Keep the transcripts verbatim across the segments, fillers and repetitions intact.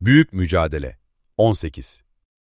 Büyük Mücadele on sekiz.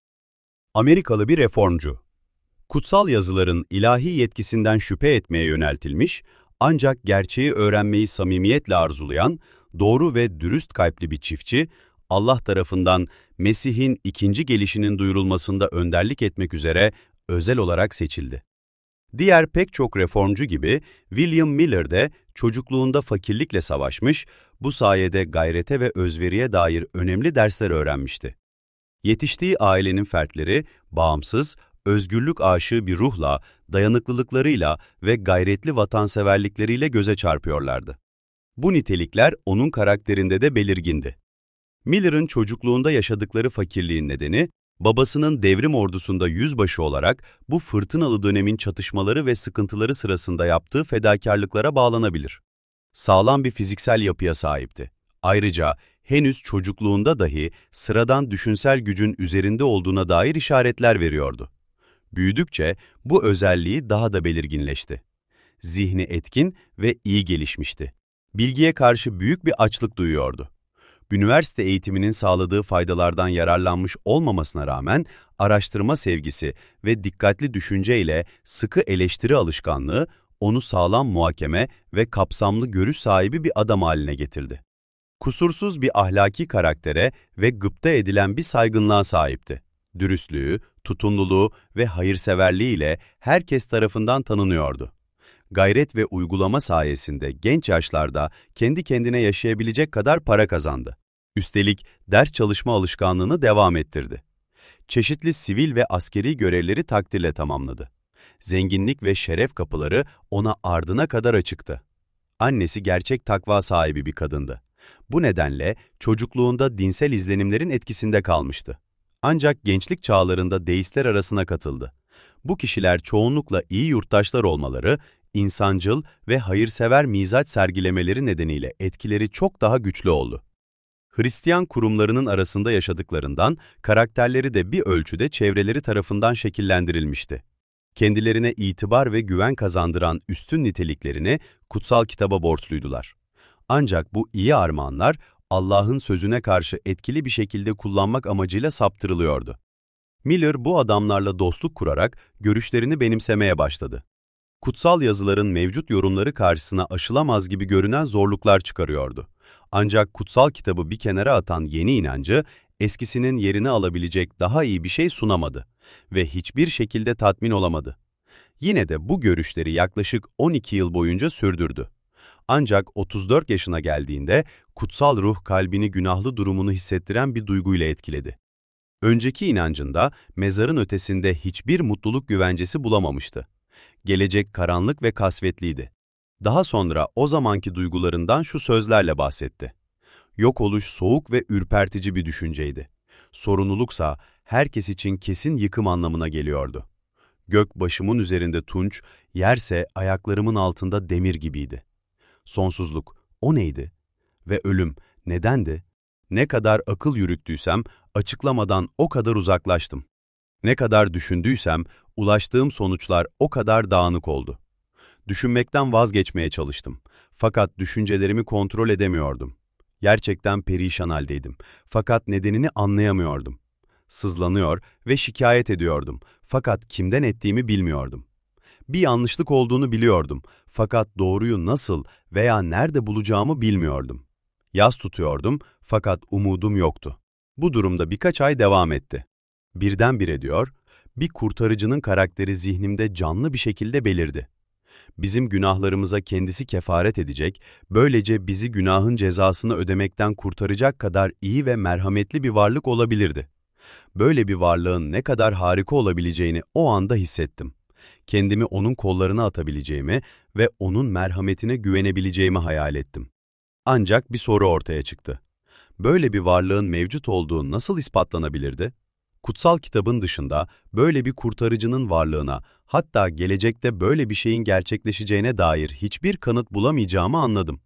Amerikalı bir reformcu. Kutsal yazıların ilahi yetkisinden şüphe etmeye yöneltilmiş, ancak gerçeği öğrenmeyi samimiyetle arzulayan, doğru ve dürüst kalpli bir çiftçi, Allah tarafından Mesih'in ikinci gelişinin duyurulmasında önderlik etmek üzere özel olarak seçildi. Diğer pek çok reformcu gibi William Miller de çocukluğunda fakirlikle savaşmış, bu sayede gayrete ve özveriye dair önemli dersler öğrenmişti. Yetiştiği ailenin fertleri bağımsız, özgürlük aşığı bir ruhla, dayanıklılıklarıyla ve gayretli vatanseverlikleriyle göze çarpıyorlardı. Bu nitelikler onun karakterinde de belirgindi. Miller'ın çocukluğunda yaşadıkları fakirliğin nedeni, babasının devrim ordusunda yüzbaşı olarak bu fırtınalı dönemin çatışmaları ve sıkıntıları sırasında yaptığı fedakarlıklara bağlanabilir. Sağlam bir fiziksel yapıya sahipti. Ayrıca henüz çocukluğunda dahi sıradan düşünsel gücün üzerinde olduğuna dair işaretler veriyordu. Büyüdükçe bu özelliği daha da belirginleşti. Zihni etkin ve iyi gelişmişti. Bilgiye karşı büyük bir açlık duyuyordu. Üniversite eğitiminin sağladığı faydalardan yararlanmış olmamasına rağmen araştırma sevgisi ve dikkatli düşünceyle sıkı eleştiri alışkanlığı onu sağlam muhakeme ve kapsamlı görüş sahibi bir adam haline getirdi. Kusursuz bir ahlaki karaktere ve gıpta edilen bir saygınlığa sahipti. Dürüstlüğü, tutumluluğu ve hayırseverliğiyle herkes tarafından tanınıyordu. Gayret ve uygulama sayesinde genç yaşlarda kendi kendine yaşayabilecek kadar para kazandı. Üstelik ders çalışma alışkanlığını devam ettirdi. Çeşitli sivil ve askeri görevleri takdirle tamamladı. Zenginlik ve şeref kapıları ona ardına kadar açıktı. Annesi gerçek takva sahibi bir kadındı. Bu nedenle çocukluğunda dinsel izlenimlerin etkisinde kalmıştı. Ancak gençlik çağlarında deistler arasına katıldı. Bu kişiler çoğunlukla iyi yurttaşlar olmaları, insancıl ve hayırsever mizaç sergilemeleri nedeniyle etkileri çok daha güçlü oldu. Hristiyan kurumlarının arasında yaşadıklarından karakterleri de bir ölçüde çevreleri tarafından şekillendirilmişti. Kendilerine itibar ve güven kazandıran üstün niteliklerini kutsal kitaba borçluydular. Ancak bu iyi armağanlar Allah'ın sözüne karşı etkili bir şekilde kullanmak amacıyla saptırılıyordu. Miller bu adamlarla dostluk kurarak görüşlerini benimsemeye başladı. Kutsal yazıların mevcut yorumları karşısına aşılamaz gibi görünen zorluklar çıkarıyordu. Ancak kutsal kitabı bir kenara atan yeni inancı, eskisinin yerini alabilecek daha iyi bir şey sunamadı ve hiçbir şekilde tatmin olamadı. Yine de bu görüşleri yaklaşık on iki yıl boyunca sürdürdü. Ancak otuz dört yaşına geldiğinde kutsal ruh kalbini günahlı durumunu hissettiren bir duyguyla etkiledi. Önceki inancında mezarın ötesinde hiçbir mutluluk güvencesi bulamamıştı. Gelecek karanlık ve kasvetliydi. Daha sonra o zamanki duygularından şu sözlerle bahsetti. Yok oluş soğuk ve ürpertici bir düşünceydi. Sorumluluksa herkes için kesin yıkım anlamına geliyordu. Gök başımın üzerinde tunç, yerse ayaklarımın altında demir gibiydi. Sonsuzluk, o neydi? Ve ölüm, nedendi? Ne kadar akıl yürüttüysem, açıklamadan o kadar uzaklaştım. Ne kadar düşündüysem, ulaştığım sonuçlar o kadar dağınık oldu. Düşünmekten vazgeçmeye çalıştım. Fakat düşüncelerimi kontrol edemiyordum. Gerçekten perişan haldeydim. Fakat nedenini anlayamıyordum. Sızlanıyor ve şikayet ediyordum. Fakat kimden ettiğimi bilmiyordum. Bir yanlışlık olduğunu biliyordum. Fakat doğruyu nasıl veya nerede bulacağımı bilmiyordum. Yas tutuyordum fakat umudum yoktu. Bu durumda birkaç ay devam etti. Birdenbire diyor, bir kurtarıcının karakteri zihnimde canlı bir şekilde belirdi. Bizim günahlarımıza kendisi kefaret edecek, böylece bizi günahın cezasını ödemekten kurtaracak kadar iyi ve merhametli bir varlık olabilirdi. Böyle bir varlığın ne kadar harika olabileceğini o anda hissettim. Kendimi onun kollarına atabileceğimi ve onun merhametine güvenebileceğimi hayal ettim. Ancak bir soru ortaya çıktı. Böyle bir varlığın mevcut olduğu nasıl ispatlanabilirdi? Kutsal kitabın dışında böyle bir kurtarıcının varlığına, hatta gelecekte böyle bir şeyin gerçekleşeceğine dair hiçbir kanıt bulamayacağımı anladım.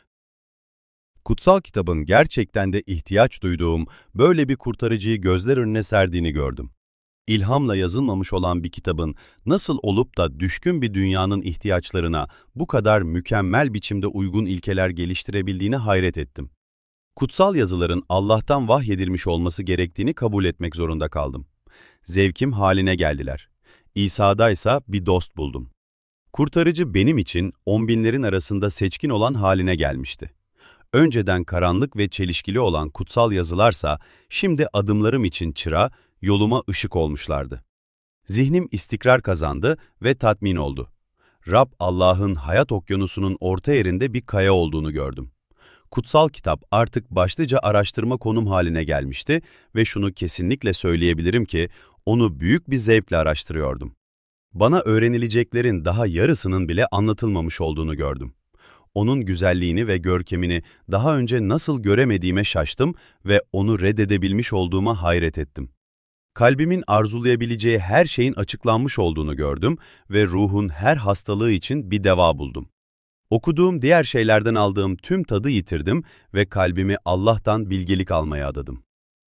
Kutsal kitabın gerçekten de ihtiyaç duyduğum böyle bir kurtarıcıyı gözler önüne serdiğini gördüm. İlhamla yazılmamış olan bir kitabın nasıl olup da düşkün bir dünyanın ihtiyaçlarına bu kadar mükemmel biçimde uygun ilkeler geliştirebildiğine hayret ettim. Kutsal yazıların Allah'tan vahyedilmiş olması gerektiğini kabul etmek zorunda kaldım. Zevkim haline geldiler. İsa'daysa bir dost buldum. Kurtarıcı benim için on binlerin arasında seçkin olan haline gelmişti. Önceden karanlık ve çelişkili olan kutsal yazılarsa şimdi adımlarım için çıra, yoluma ışık olmuşlardı. Zihnim istikrar kazandı ve tatmin oldu. Rab Allah'ın hayat okyanusunun orta yerinde bir kaya olduğunu gördüm. Kutsal kitap artık başlıca araştırma konum haline gelmişti ve şunu kesinlikle söyleyebilirim ki onu büyük bir zevkle araştırıyordum. Bana öğrenileceklerin daha yarısının bile anlatılmamış olduğunu gördüm. Onun güzelliğini ve görkemini daha önce nasıl göremediğime şaştım ve onu reddedebilmiş olduğuma hayret ettim. Kalbimin arzulayabileceği her şeyin açıklanmış olduğunu gördüm ve ruhun her hastalığı için bir deva buldum. Okuduğum diğer şeylerden aldığım tüm tadı yitirdim ve kalbimi Allah'tan bilgelik almaya adadım.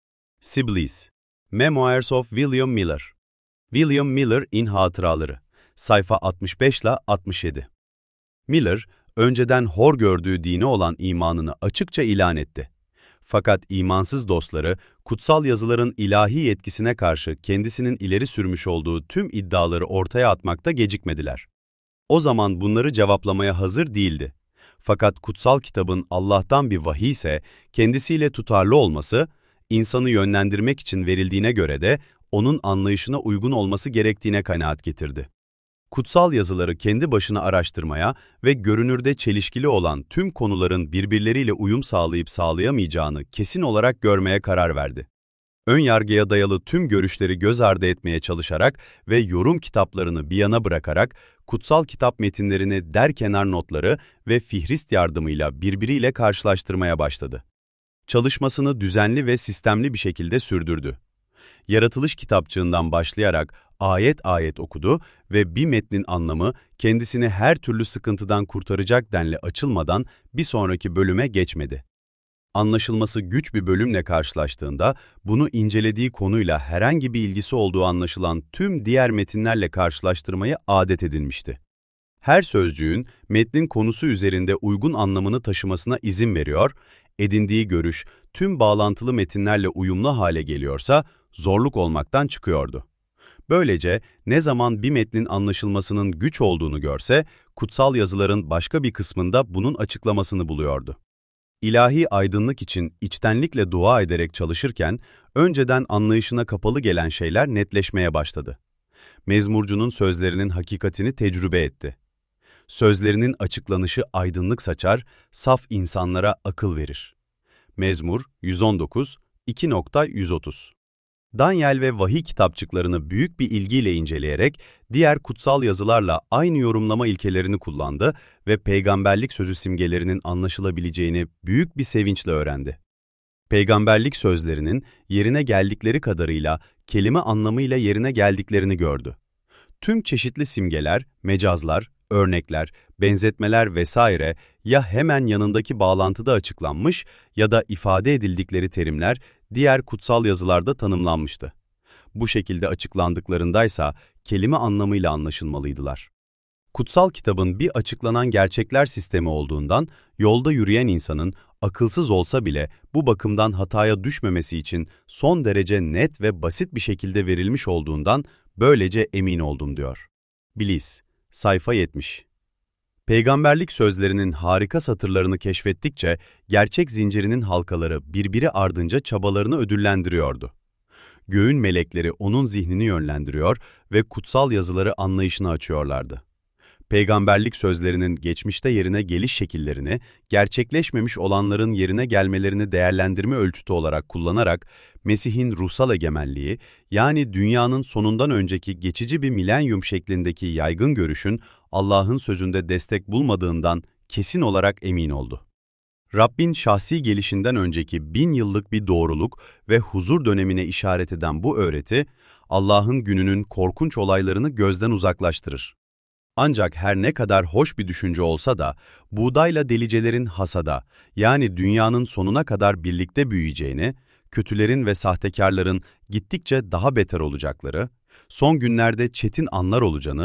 Sibley's, Memoirs of William Miller. William Miller in Hatıraları, sayfa altmış beş ile altmış yedi. Miller, önceden hor gördüğü dine olan imanını açıkça ilan etti. Fakat imansız dostları, kutsal yazıların ilahi yetkisine karşı kendisinin ileri sürmüş olduğu tüm iddiaları ortaya atmakta gecikmediler. O zaman bunları cevaplamaya hazır değildi. Fakat kutsal kitabın Allah'tan bir vahiy ise kendisiyle tutarlı olması, insanı yönlendirmek için verildiğine göre de onun anlayışına uygun olması gerektiğine kanaat getirdi. Kutsal yazıları kendi başına araştırmaya ve görünürde çelişkili olan tüm konuların birbirleriyle uyum sağlayıp sağlayamayacağını kesin olarak görmeye karar verdi. Önyargıya dayalı tüm görüşleri göz ardı etmeye çalışarak ve yorum kitaplarını bir yana bırakarak kutsal kitap metinlerini derkenar notları ve fihrist yardımıyla birbiriyle karşılaştırmaya başladı. Çalışmasını düzenli ve sistemli bir şekilde sürdürdü. Yaratılış kitapçığından başlayarak ayet ayet okudu ve bir metnin anlamı kendisini her türlü sıkıntıdan kurtaracak denli açılmadan bir sonraki bölüme geçmedi. Anlaşılması güç bir bölümle karşılaştığında bunu incelediği konuyla herhangi bir ilgisi olduğu anlaşılan tüm diğer metinlerle karşılaştırmayı adet edinmişti. Her sözcüğün metnin konusu üzerinde uygun anlamını taşımasına izin veriyor, edindiği görüş tüm bağlantılı metinlerle uyumlu hale geliyorsa zorluk olmaktan çıkıyordu. Böylece ne zaman bir metnin anlaşılmasının güç olduğunu görse, kutsal yazıların başka bir kısmında bunun açıklamasını buluyordu. İlahi aydınlık için içtenlikle dua ederek çalışırken, önceden anlayışına kapalı gelen şeyler netleşmeye başladı. Mezmurcunun sözlerinin hakikatini tecrübe etti. Sözlerinin açıklanışı aydınlık saçar, saf insanlara akıl verir. Mezmur yüz on dokuz, iki yüz otuz. Daniel ve vahiy kitapçıklarını büyük bir ilgiyle inceleyerek diğer kutsal yazılarla aynı yorumlama ilkelerini kullandı ve peygamberlik sözü simgelerinin anlaşılabileceğini büyük bir sevinçle öğrendi. Peygamberlik sözlerinin yerine geldikleri kadarıyla kelime anlamıyla yerine geldiklerini gördü. Tüm çeşitli simgeler, mecazlar, örnekler, benzetmeler vesaire ya hemen yanındaki bağlantıda açıklanmış ya da ifade edildikleri terimler diğer kutsal yazılarda tanımlanmıştı. Bu şekilde açıklandıklarındaysa kelime anlamıyla anlaşılmalıydılar. Kutsal kitabın bir açıklanan gerçekler sistemi olduğundan yolda yürüyen insanın akılsız olsa bile bu bakımdan hataya düşmemesi için son derece net ve basit bir şekilde verilmiş olduğundan böylece emin oldum diyor. Bliss, sayfa yetmiş. Peygamberlik sözlerinin harika satırlarını keşfettikçe gerçek zincirinin halkaları birbiri ardınca çabalarını ödüllendiriyordu. Göğün melekleri onun zihnini yönlendiriyor ve kutsal yazıları anlayışını açıyorlardı. Peygamberlik sözlerinin geçmişte yerine geliş şekillerini, gerçekleşmemiş olanların yerine gelmelerini değerlendirme ölçütü olarak kullanarak, Mesih'in ruhsal egemenliği, yani dünyanın sonundan önceki geçici bir milenyum şeklindeki yaygın görüşün Allah'ın sözünde destek bulmadığından kesin olarak emin oldu. Rabbin şahsi gelişinden önceki bin yıllık bir doğruluk ve huzur dönemine işaret eden bu öğreti, Allah'ın gününün korkunç olaylarını gözden uzaklaştırır. Ancak her ne kadar hoş bir düşünce olsa da, buğdayla delicelerin hasada, yani dünyanın sonuna kadar birlikte büyüyeceğini, kötülerin ve sahtekarların gittikçe daha beter olacakları, son günlerde çetin anlar olacağını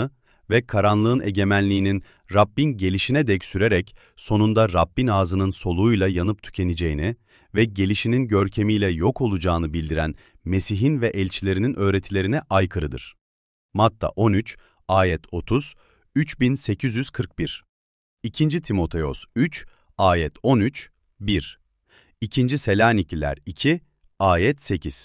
ve karanlığın egemenliğinin Rabbin gelişine dek sürerek sonunda Rabbin ağzının soluğuyla yanıp tükeneceğini ve gelişinin görkemiyle yok olacağını bildiren Mesih'in ve elçilerinin öğretilerine aykırıdır. Matta on üç, ayet otuz, üç bin sekiz yüz kırk bir. ikinci Timoteos üç, ayet on üç, bir. ikinci Selanikliler iki, ayet sekiz.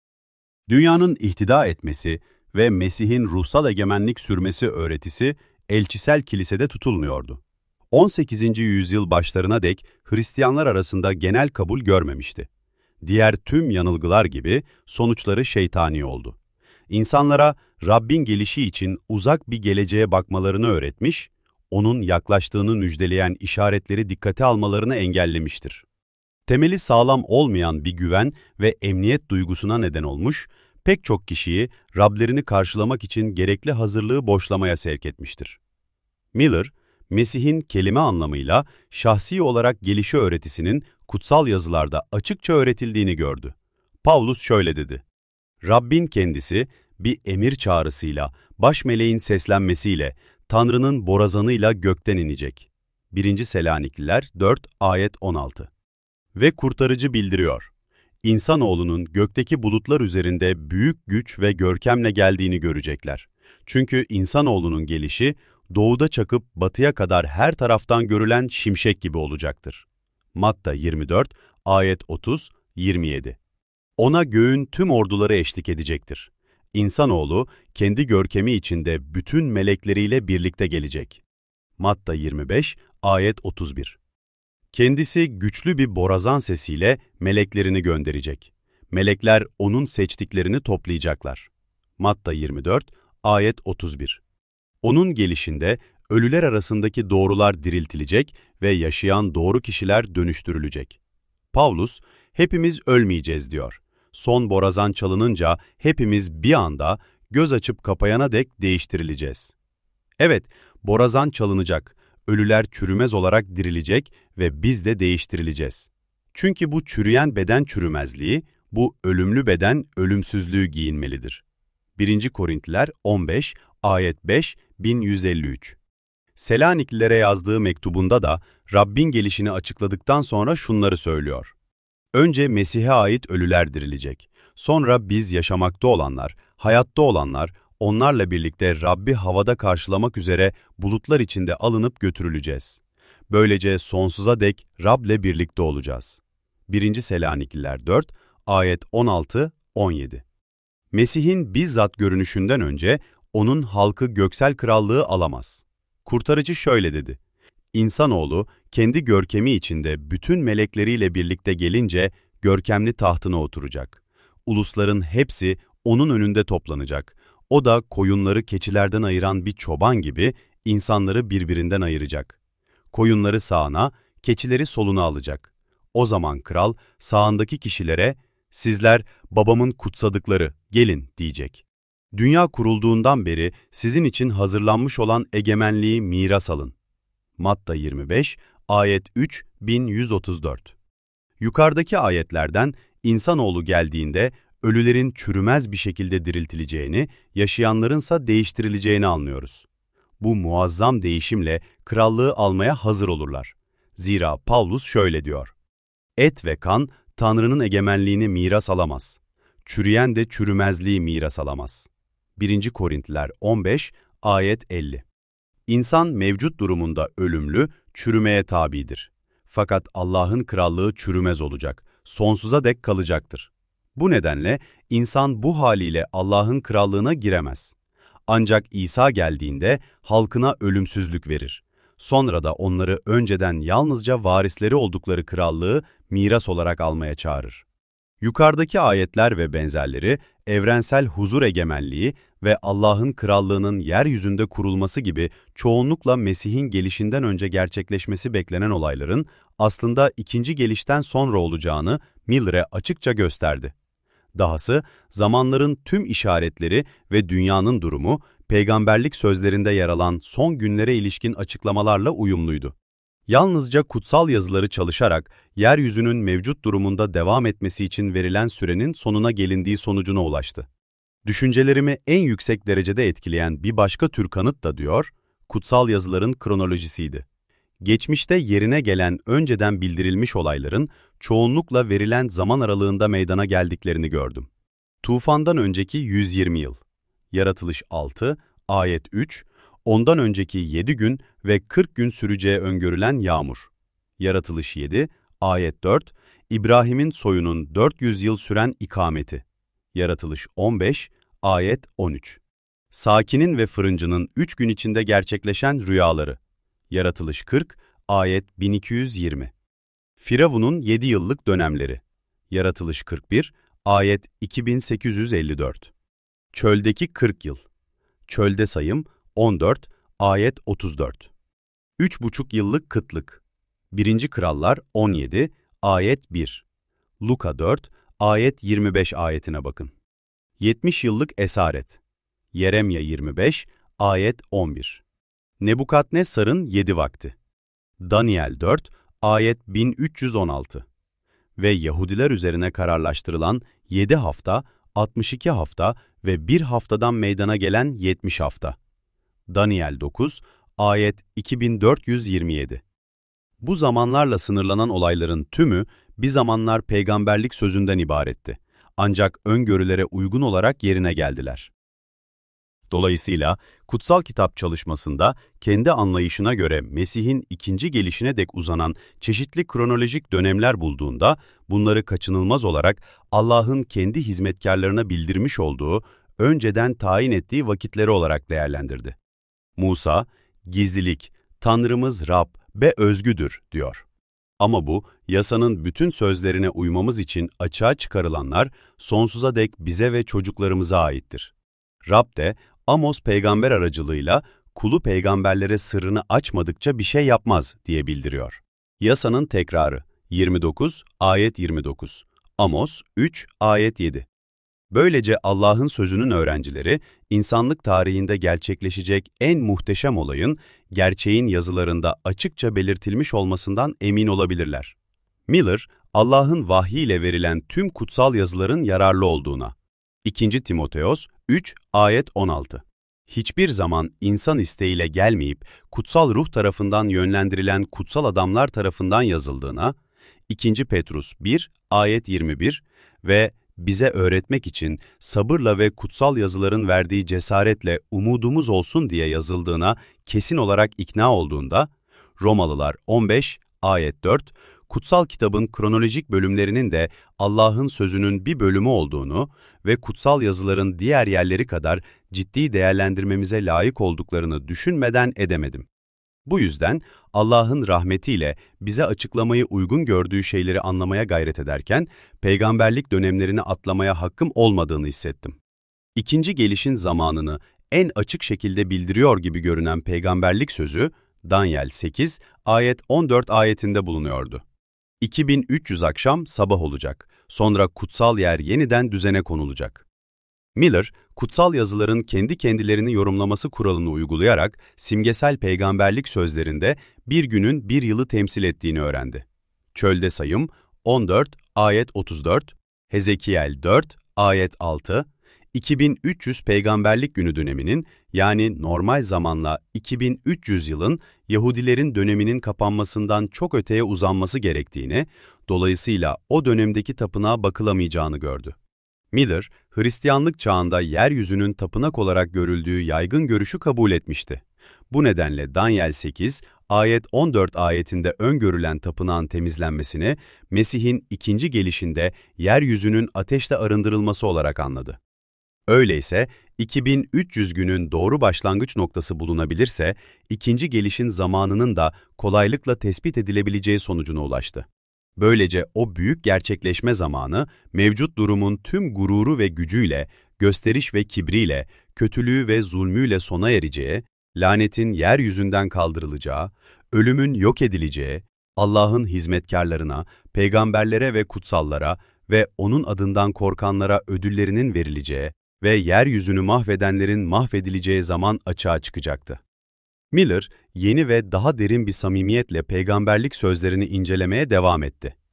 Dünyanın ihtida etmesi ve Mesih'in ruhsal egemenlik sürmesi öğretisi elçisel kilisede tutulmuyordu. on sekizinci yüzyıl başlarına dek Hristiyanlar arasında genel kabul görmemişti. Diğer tüm yanılgılar gibi sonuçları şeytani oldu. İnsanlara Rabbin gelişi için uzak bir geleceğe bakmalarını öğretmiş, onun yaklaştığını müjdeleyen işaretleri dikkate almalarını engellemiştir. Temeli sağlam olmayan bir güven ve emniyet duygusuna neden olmuş, pek çok kişiyi Rablerini karşılamak için gerekli hazırlığı boşlamaya sevk etmiştir. Miller, Mesih'in kelime anlamıyla şahsi olarak gelişi öğretisinin kutsal yazılarda açıkça öğretildiğini gördü. Pavlus şöyle dedi: Rabbin kendisi bir emir çağrısıyla, baş meleğin seslenmesiyle, Tanrı'nın borazanıyla gökten inecek. birinci Selanikliler dört, ayet on altı. Ve kurtarıcı bildiriyor: İnsanoğlunun gökteki bulutlar üzerinde büyük güç ve görkemle geldiğini görecekler. Çünkü insanoğlunun gelişi, doğuda çakıp batıya kadar her taraftan görülen şimşek gibi olacaktır. Matta yirmi dört, ayet otuz, yirmi yedi. Ona göğün tüm orduları eşlik edecektir. İnsanoğlu, kendi görkemi içinde bütün melekleriyle birlikte gelecek. Matta yirmi beş, ayet otuz bir. Kendisi güçlü bir borazan sesiyle meleklerini gönderecek. Melekler onun seçtiklerini toplayacaklar. Matta yirmi dört, ayet otuz bir. Onun gelişinde ölüler arasındaki doğrular diriltilecek ve yaşayan doğru kişiler dönüştürülecek. Pavlus, hepimiz ölmeyeceğiz diyor. Son borazan çalınınca hepimiz bir anda göz açıp kapayana dek değiştirileceğiz. Evet, borazan çalınacak, ölüler çürümez olarak dirilecek ve biz de değiştirileceğiz. Çünkü bu çürüyen beden çürümezliği, bu ölümlü beden ölümsüzlüğü giyinmelidir. birinci Korintliler on beş, ayet beş, bin yüz elli üç. Selaniklilere yazdığı mektubunda da Rabbin gelişini açıkladıktan sonra şunları söylüyor: Önce Mesih'e ait ölüler dirilecek. Sonra biz yaşamakta olanlar, hayatta olanlar, onlarla birlikte Rabbi havada karşılamak üzere bulutlar içinde alınıp götürüleceğiz. Böylece sonsuza dek Rab'le birlikte olacağız. birinci Selanikliler dört, ayet on altı, on yedi. Mesih'in bizzat görünüşünden önce onun halkı göksel krallığı alamaz. Kurtarıcı şöyle dedi: İnsanoğlu kendi görkemi içinde bütün melekleriyle birlikte gelince görkemli tahtına oturacak. Ulusların hepsi onun önünde toplanacak. O da koyunları keçilerden ayıran bir çoban gibi insanları birbirinden ayıracak. Koyunları sağına, keçileri soluna alacak. O zaman kral sağındaki kişilere, "Sizler babamın kutsadıkları, gelin." diyecek. Dünya kurulduğundan beri sizin için hazırlanmış olan egemenliği miras alın. Matta yirmi beş, ayet üç, bin yüz otuz dört. Yukarıdaki ayetlerden insanoğlu geldiğinde ölülerin çürümez bir şekilde diriltileceğini, yaşayanlarınsa değiştirileceğini anlıyoruz. Bu muazzam değişimle krallığı almaya hazır olurlar. Zira Pavlus şöyle diyor: Et ve kan Tanrı'nın egemenliğini miras alamaz. Çürüyen de çürümezliği miras alamaz. birinci Korintliler on beş, ayet elli. İnsan mevcut durumunda ölümlü, çürümeye tabidir. Fakat Allah'ın krallığı çürümez olacak, sonsuza dek kalacaktır. Bu nedenle insan bu haliyle Allah'ın krallığına giremez. Ancak İsa geldiğinde halkına ölümsüzlük verir. Sonra da onları önceden yalnızca varisleri oldukları krallığı miras olarak almaya çağırır. Yukarıdaki ayetler ve benzerleri, evrensel huzur egemenliği ve Allah'ın krallığının yeryüzünde kurulması gibi çoğunlukla Mesih'in gelişinden önce gerçekleşmesi beklenen olayların aslında ikinci gelişten sonra olacağını Miller'e açıkça gösterdi. Dahası zamanların tüm işaretleri ve dünyanın durumu, peygamberlik sözlerinde yer alan son günlere ilişkin açıklamalarla uyumluydu. Yalnızca kutsal yazıları çalışarak yeryüzünün mevcut durumunda devam etmesi için verilen sürenin sonuna gelindiği sonucuna ulaştı. Düşüncelerimi en yüksek derecede etkileyen bir başka tür kanıt da diyor, kutsal yazıların kronolojisiydi. Geçmişte yerine gelen önceden bildirilmiş olayların çoğunlukla verilen zaman aralığında meydana geldiklerini gördüm. Tufandan önceki yüz yirmi yıl, Yaratılış altı, ayet üç, ondan önceki yedi gün ve kırk gün süreceği öngörülen yağmur. Yaratılış yedi, ayet dört, İbrahim'in soyunun dört yüz yıl süren ikameti. Yaratılış on beş, ayet on üç. Sakinin ve fırıncının üç gün içinde gerçekleşen rüyaları. Yaratılış kırk, ayet bin iki yüz yirmi. Firavun'un yedi yıllık dönemleri. Yaratılış kırk bir, ayet iki bin sekiz yüz elli dört. Çöldeki kırk yıl. Çölde sayım on dört, ayet otuz dört. Üç buçuk yıllık kıtlık. birinci Krallar on yedi, ayet bir. Luka dört, ayet yirmi beş ayetine bakın. yetmiş yıllık esaret. Yeremya yirmi beş, ayet on bir. Nebukadnezar'ın yedi vakti. Daniel dört, ayet bin üç yüz on altı. Ve Yahudiler üzerine kararlaştırılan yedi hafta, altmış iki hafta ve bir haftadan meydana gelen yetmiş hafta. Daniel dokuz, ayet iki bin dört yüz yirmi yedi. Bu zamanlarla sınırlanan olayların tümü bir zamanlar peygamberlik sözünden ibaretti. Ancak öngörülere uygun olarak yerine geldiler. Dolayısıyla kutsal kitap çalışmasında kendi anlayışına göre Mesih'in ikinci gelişine dek uzanan çeşitli kronolojik dönemler bulduğunda bunları kaçınılmaz olarak Allah'ın kendi hizmetkarlarına bildirmiş olduğu, önceden tayin ettiği vakitleri olarak değerlendirdi. Musa, gizlilik, Tanrımız Rab ve özgüdür diyor. Ama bu, yasanın bütün sözlerine uymamız için açığa çıkarılanlar sonsuza dek bize ve çocuklarımıza aittir. Rab de Amos peygamber aracılığıyla kulu peygamberlere sırrını açmadıkça bir şey yapmaz diye bildiriyor. Yasanın tekrarı yirmi dokuz, ayet yirmi dokuz. Amos üç, ayet yedi. Böylece Allah'ın sözünün öğrencileri, insanlık tarihinde gerçekleşecek en muhteşem olayın, gerçeğin yazılarında açıkça belirtilmiş olmasından emin olabilirler. Miller, Allah'ın vahyiyle verilen tüm kutsal yazıların yararlı olduğuna. ikinci Timoteos üç, ayet on altı. Hiçbir zaman insan isteğiyle gelmeyip, kutsal ruh tarafından yönlendirilen kutsal adamlar tarafından yazıldığına. ikinci Petrus bir, ayet yirmi bir ve bize öğretmek için sabırla ve kutsal yazıların verdiği cesaretle umudumuz olsun diye yazıldığına kesin olarak ikna olduğunda, Romalılar on beş, ayet dört, kutsal kitabın kronolojik bölümlerinin de Allah'ın sözünün bir bölümü olduğunu ve kutsal yazıların diğer yerleri kadar ciddi değerlendirmemize layık olduklarını düşünmeden edemedim. Bu yüzden Allah'ın rahmetiyle bize açıklamayı uygun gördüğü şeyleri anlamaya gayret ederken, peygamberlik dönemlerini atlamaya hakkım olmadığını hissettim. İkinci gelişin zamanını en açık şekilde bildiriyor gibi görünen peygamberlik sözü, Daniel sekiz, ayet on dört ayetinde bulunuyordu. iki bin üç yüz akşam sabah olacak, sonra kutsal yer yeniden düzene konulacak. Miller, kutsal yazıların kendi kendilerini yorumlaması kuralını uygulayarak simgesel peygamberlik sözlerinde bir günün bir yılı temsil ettiğini öğrendi. Çölde sayım on dört, ayet otuz dört, Hezekiel dört, ayet altı, iki bin üç yüz peygamberlik günü döneminin, yani normal zamanla iki bin üç yüz yılın Yahudilerin döneminin kapanmasından çok öteye uzanması gerektiğini, dolayısıyla o dönemdeki tapınağa bakılamayacağını gördü. Miller, Hristiyanlık çağında yeryüzünün tapınak olarak görüldüğü yaygın görüşü kabul etmişti. Bu nedenle Daniel sekiz, ayet on dört ayetinde öngörülen tapınağın temizlenmesini, Mesih'in ikinci gelişinde yeryüzünün ateşle arındırılması olarak anladı. Öyleyse, iki bin üç yüz günün doğru başlangıç noktası bulunabilirse, ikinci gelişin zamanının da kolaylıkla tespit edilebileceği sonucuna ulaştı. Böylece o büyük gerçekleşme zamanı, mevcut durumun tüm gururu ve gücüyle, gösteriş ve kibriyle, kötülüğü ve zulmüyle sona ereceği, lanetin yeryüzünden kaldırılacağı, ölümün yok edileceği, Allah'ın hizmetkarlarına, peygamberlere ve kutsallara ve onun adından korkanlara ödüllerinin verileceği ve yeryüzünü mahvedenlerin mahvedileceği zaman açığa çıkacaktı. Miller, yeni ve daha derin bir samimiyetle peygamberlik sözlerini incelemeye devam etti.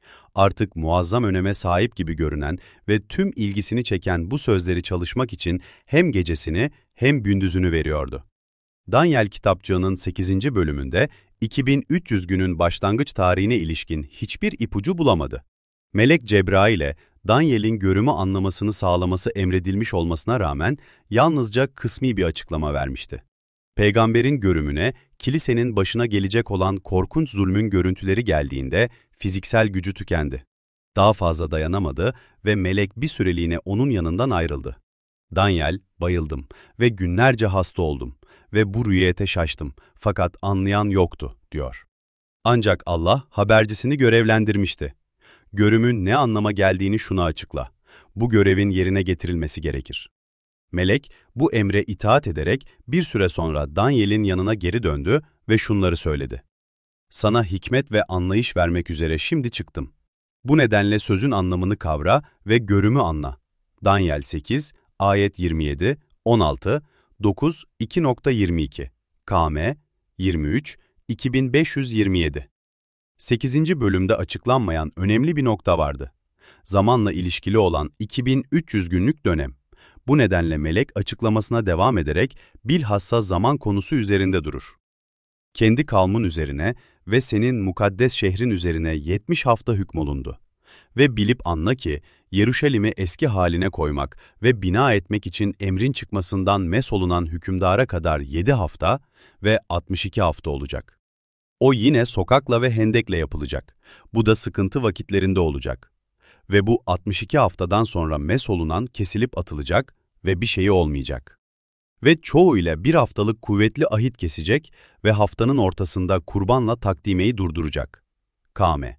Artık muazzam öneme sahip gibi görünen ve tüm ilgisini çeken bu sözleri çalışmak için hem gecesini hem gündüzünü veriyordu. Daniel kitapçığının sekizinci bölümünde iki bin üç yüz günün başlangıç tarihine ilişkin hiçbir ipucu bulamadı. Melek Cebrail'e Daniel'in görümü anlamasını sağlaması emredilmiş olmasına rağmen yalnızca kısmi bir açıklama vermişti. Peygamberin görümüne kilisenin başına gelecek olan korkunç zulmün görüntüleri geldiğinde fiziksel gücü tükendi. Daha fazla dayanamadı ve melek bir süreliğine onun yanından ayrıldı. Daniel, bayıldım ve günlerce hasta oldum ve bu rüyete şaştım fakat anlayan yoktu, diyor. Ancak Allah habercisini görevlendirmişti. Görümün ne anlama geldiğini şuna açıkla. Bu görevin yerine getirilmesi gerekir. Melek bu emre itaat ederek bir süre sonra Daniel'in yanına geri döndü ve şunları söyledi. Sana hikmet ve anlayış vermek üzere şimdi çıktım. Bu nedenle sözün anlamını kavra ve görümü anla. Daniel sekiz, ayet yirmi yedi, on altı, dokuz, iki yirmi iki, K M yirmi üç, iki bin beş yüz yirmi yedi. sekizinci bölümde açıklanmayan önemli bir nokta vardı. Zamanla ilişkili olan iki bin üç yüz günlük dönem. Bu nedenle melek açıklamasına devam ederek bilhassa zaman konusu üzerinde durur. Kendi kavmin üzerine ve senin mukaddes şehrin üzerine yetmiş hafta hükmolundu. Ve bilip anla ki Yeruşalim'i eski haline koymak ve bina etmek için emrin çıkmasından mesolunan hükümdara kadar yedi hafta ve altmış iki hafta olacak. O yine sokakla ve hendekle yapılacak. Bu da sıkıntı vakitlerinde olacak. Ve bu altmış iki haftadan sonra mesolunan kesilip atılacak ve bir şeyi olmayacak. Ve çoğu ile bir haftalık kuvvetli ahit kesecek ve haftanın ortasında kurbanla takdimeyi durduracak. K M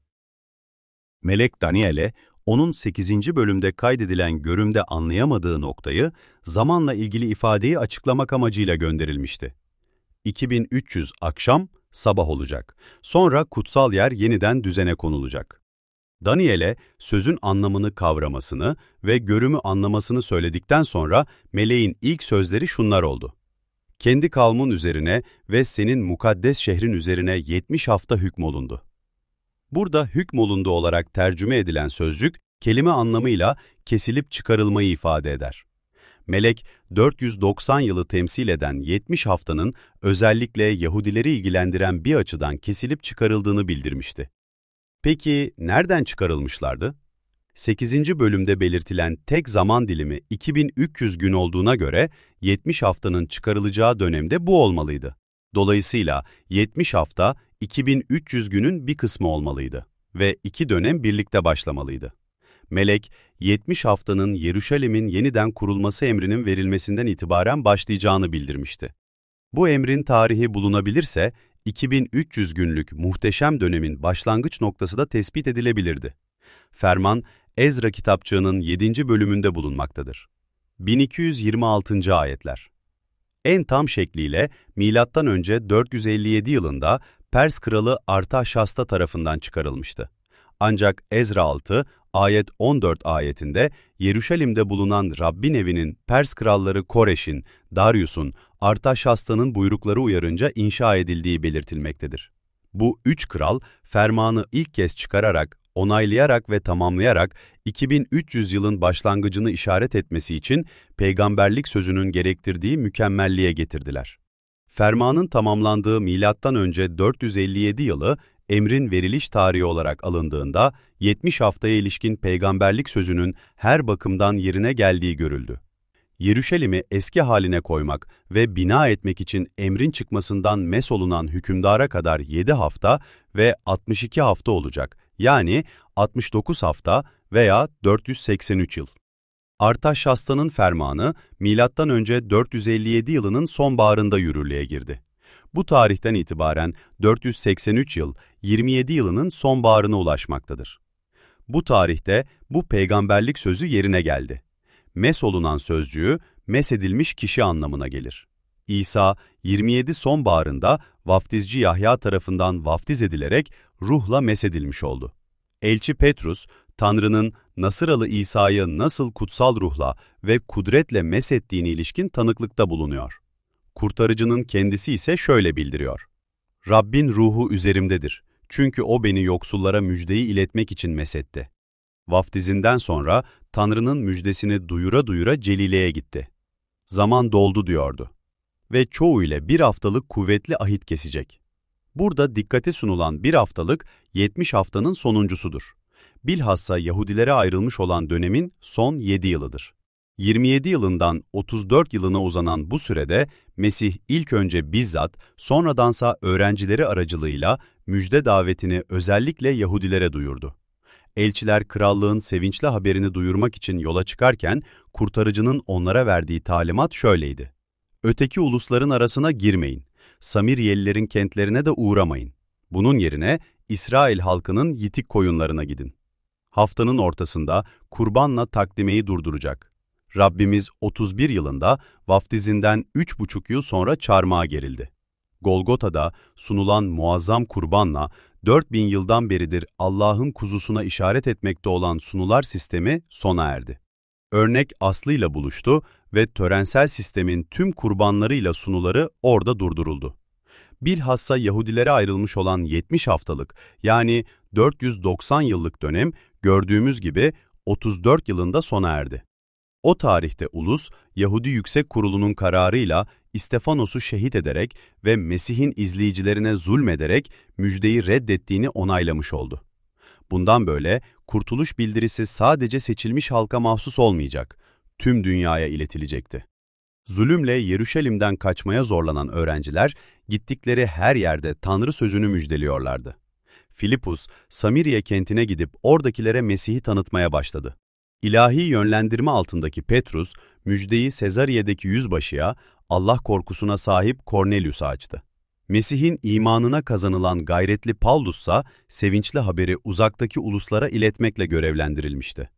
Melek Daniel'e, onun sekizinci bölümde kaydedilen görümde anlayamadığı noktayı, zamanla ilgili ifadeyi açıklamak amacıyla gönderilmişti. iki bin üç yüz akşam, sabah olacak. Sonra kutsal yer yeniden düzene konulacak. Daniel'e sözün anlamını kavramasını ve görümü anlamasını söyledikten sonra meleğin ilk sözleri şunlar oldu. Kendi kavmin üzerine ve senin mukaddes şehrin üzerine yetmiş hafta hükmolundu. Burada hükmolundu olarak tercüme edilen sözcük, kelime anlamıyla kesilip çıkarılmayı ifade eder. Melek, dört yüz doksan yılı temsil eden yetmiş haftanın özellikle Yahudileri ilgilendiren bir açıdan kesilip çıkarıldığını bildirmişti. Peki nereden çıkarılmışlardı? sekizinci bölümde belirtilen tek zaman dilimi iki bin üç yüz gün olduğuna göre yetmiş haftanın çıkarılacağı dönemde bu olmalıydı. Dolayısıyla yetmiş hafta iki bin üç yüz günün bir kısmı olmalıydı ve iki dönem birlikte başlamalıydı. Melek, yetmiş haftanın Yeruşalim'in yeniden kurulması emrinin verilmesinden itibaren başlayacağını bildirmişti. Bu emrin tarihi bulunabilirse, iki bin üç yüz günlük muhteşem dönemin başlangıç noktası da tespit edilebilirdi. Ferman, Ezra kitapçığının yedinci bölümünde bulunmaktadır. bin iki yüz yirmi altıncı ayetler. En tam şekliyle milattan önce dört yüz elli yedi yılında Pers kralı Artaşasta tarafından çıkarılmıştı. Ancak Ezra altı, ayet on dört ayetinde Yeruşalim'de bulunan Rabbin evinin Pers kralları Koreş'in, Darius'un, Artaşasta'nın buyrukları uyarınca inşa edildiği belirtilmektedir. Bu üç kral, fermanı ilk kez çıkararak, onaylayarak ve tamamlayarak iki bin üç yüz yılın başlangıcını işaret etmesi için peygamberlik sözünün gerektirdiği mükemmelliğe getirdiler. Fermanın tamamlandığı milattan önce dört yüz elli yedi yılı, emrin veriliş tarihi olarak alındığında yetmiş haftaya ilişkin peygamberlik sözünün her bakımdan yerine geldiği görüldü. Yeruşalim'i eski haline koymak ve bina etmek için emrin çıkmasından mesolunan hükümdara kadar yedi hafta ve altmış iki hafta olacak, yani altmış dokuz hafta veya dört yüz seksen üç yıl. Artaşasta'nın fermanı, milattan önce dört yüz elli yedi yılının sonbaharında yürürlüğe girdi. Bu tarihten itibaren dört yüz seksen üç yıl, yirmi yedi yılının sonbaharına ulaşmaktadır. Bu tarihte bu peygamberlik sözü yerine geldi. Mesolunan sözcüğü, mesedilmiş kişi anlamına gelir. İsa, yirmi yedi sonbaharında vaftizci Yahya tarafından vaftiz edilerek ruhla mesedilmiş oldu. Elçi Petrus, Tanrı'nın Nasıralı İsa'yı nasıl kutsal ruhla ve kudretle mesettiğine ilişkin tanıklıkta bulunuyor. Kurtarıcının kendisi ise şöyle bildiriyor. Rabbin ruhu üzerimdedir. Çünkü o beni yoksullara müjdeyi iletmek için mesetti. Vaftizinden sonra Tanrı'nın müjdesini duyura duyura Celile'ye gitti. Zaman doldu diyordu. Ve çoğu ile bir haftalık kuvvetli ahit kesecek. Burada dikkate sunulan bir haftalık yetmiş haftanın sonuncusudur. Bilhassa Yahudilere ayrılmış olan dönemin son yedi yılıdır. yirmi yedi yılından otuz dört yılına uzanan bu sürede Mesih ilk önce bizzat, sonradansa öğrencileri aracılığıyla müjde davetini özellikle Yahudilere duyurdu. Elçiler krallığın sevinçli haberini duyurmak için yola çıkarken kurtarıcının onlara verdiği talimat şöyleydi: "Öteki ulusların arasına girmeyin, Samiriyelilerin kentlerine de uğramayın. Bunun yerine İsrail halkının yitik koyunlarına gidin." Haftanın ortasında kurbanla takdimeyi durduracak. Rabbimiz otuz bir yılında vaftizinden üç buçuk yıl sonra çarmıha gerildi. Golgota'da sunulan muazzam kurbanla dört bin yıldan beridir Allah'ın kuzusuna işaret etmekte olan sunular sistemi sona erdi. Örnek aslıyla buluştu ve törensel sistemin tüm kurbanlarıyla sunuları orada durduruldu. Bilhassa Yahudilere ayrılmış olan yetmiş haftalık yani dört yüz doksan yıllık dönem gördüğümüz gibi otuz dört yılında sona erdi. O tarihte ulus, Yahudi Yüksek Kurulu'nun kararıyla İstefanos'u şehit ederek ve Mesih'in izleyicilerine zulmederek müjdeyi reddettiğini onaylamış oldu. Bundan böyle kurtuluş bildirisi sadece seçilmiş halka mahsus olmayacak, tüm dünyaya iletilecekti. Zulümle Yeruşalim'den kaçmaya zorlanan öğrenciler, gittikleri her yerde Tanrı sözünü müjdeliyorlardı. Filipus, Samiriye kentine gidip oradakilere Mesih'i tanıtmaya başladı. İlahi yönlendirme altındaki Petrus, müjdeyi Sezariye'deki yüzbaşıya, Allah korkusuna sahip Kornelius'a açtı. Mesih'in imanına kazanılan gayretli Pavlus'sa, sevinçli haberi uzaktaki uluslara iletmekle görevlendirilmişti.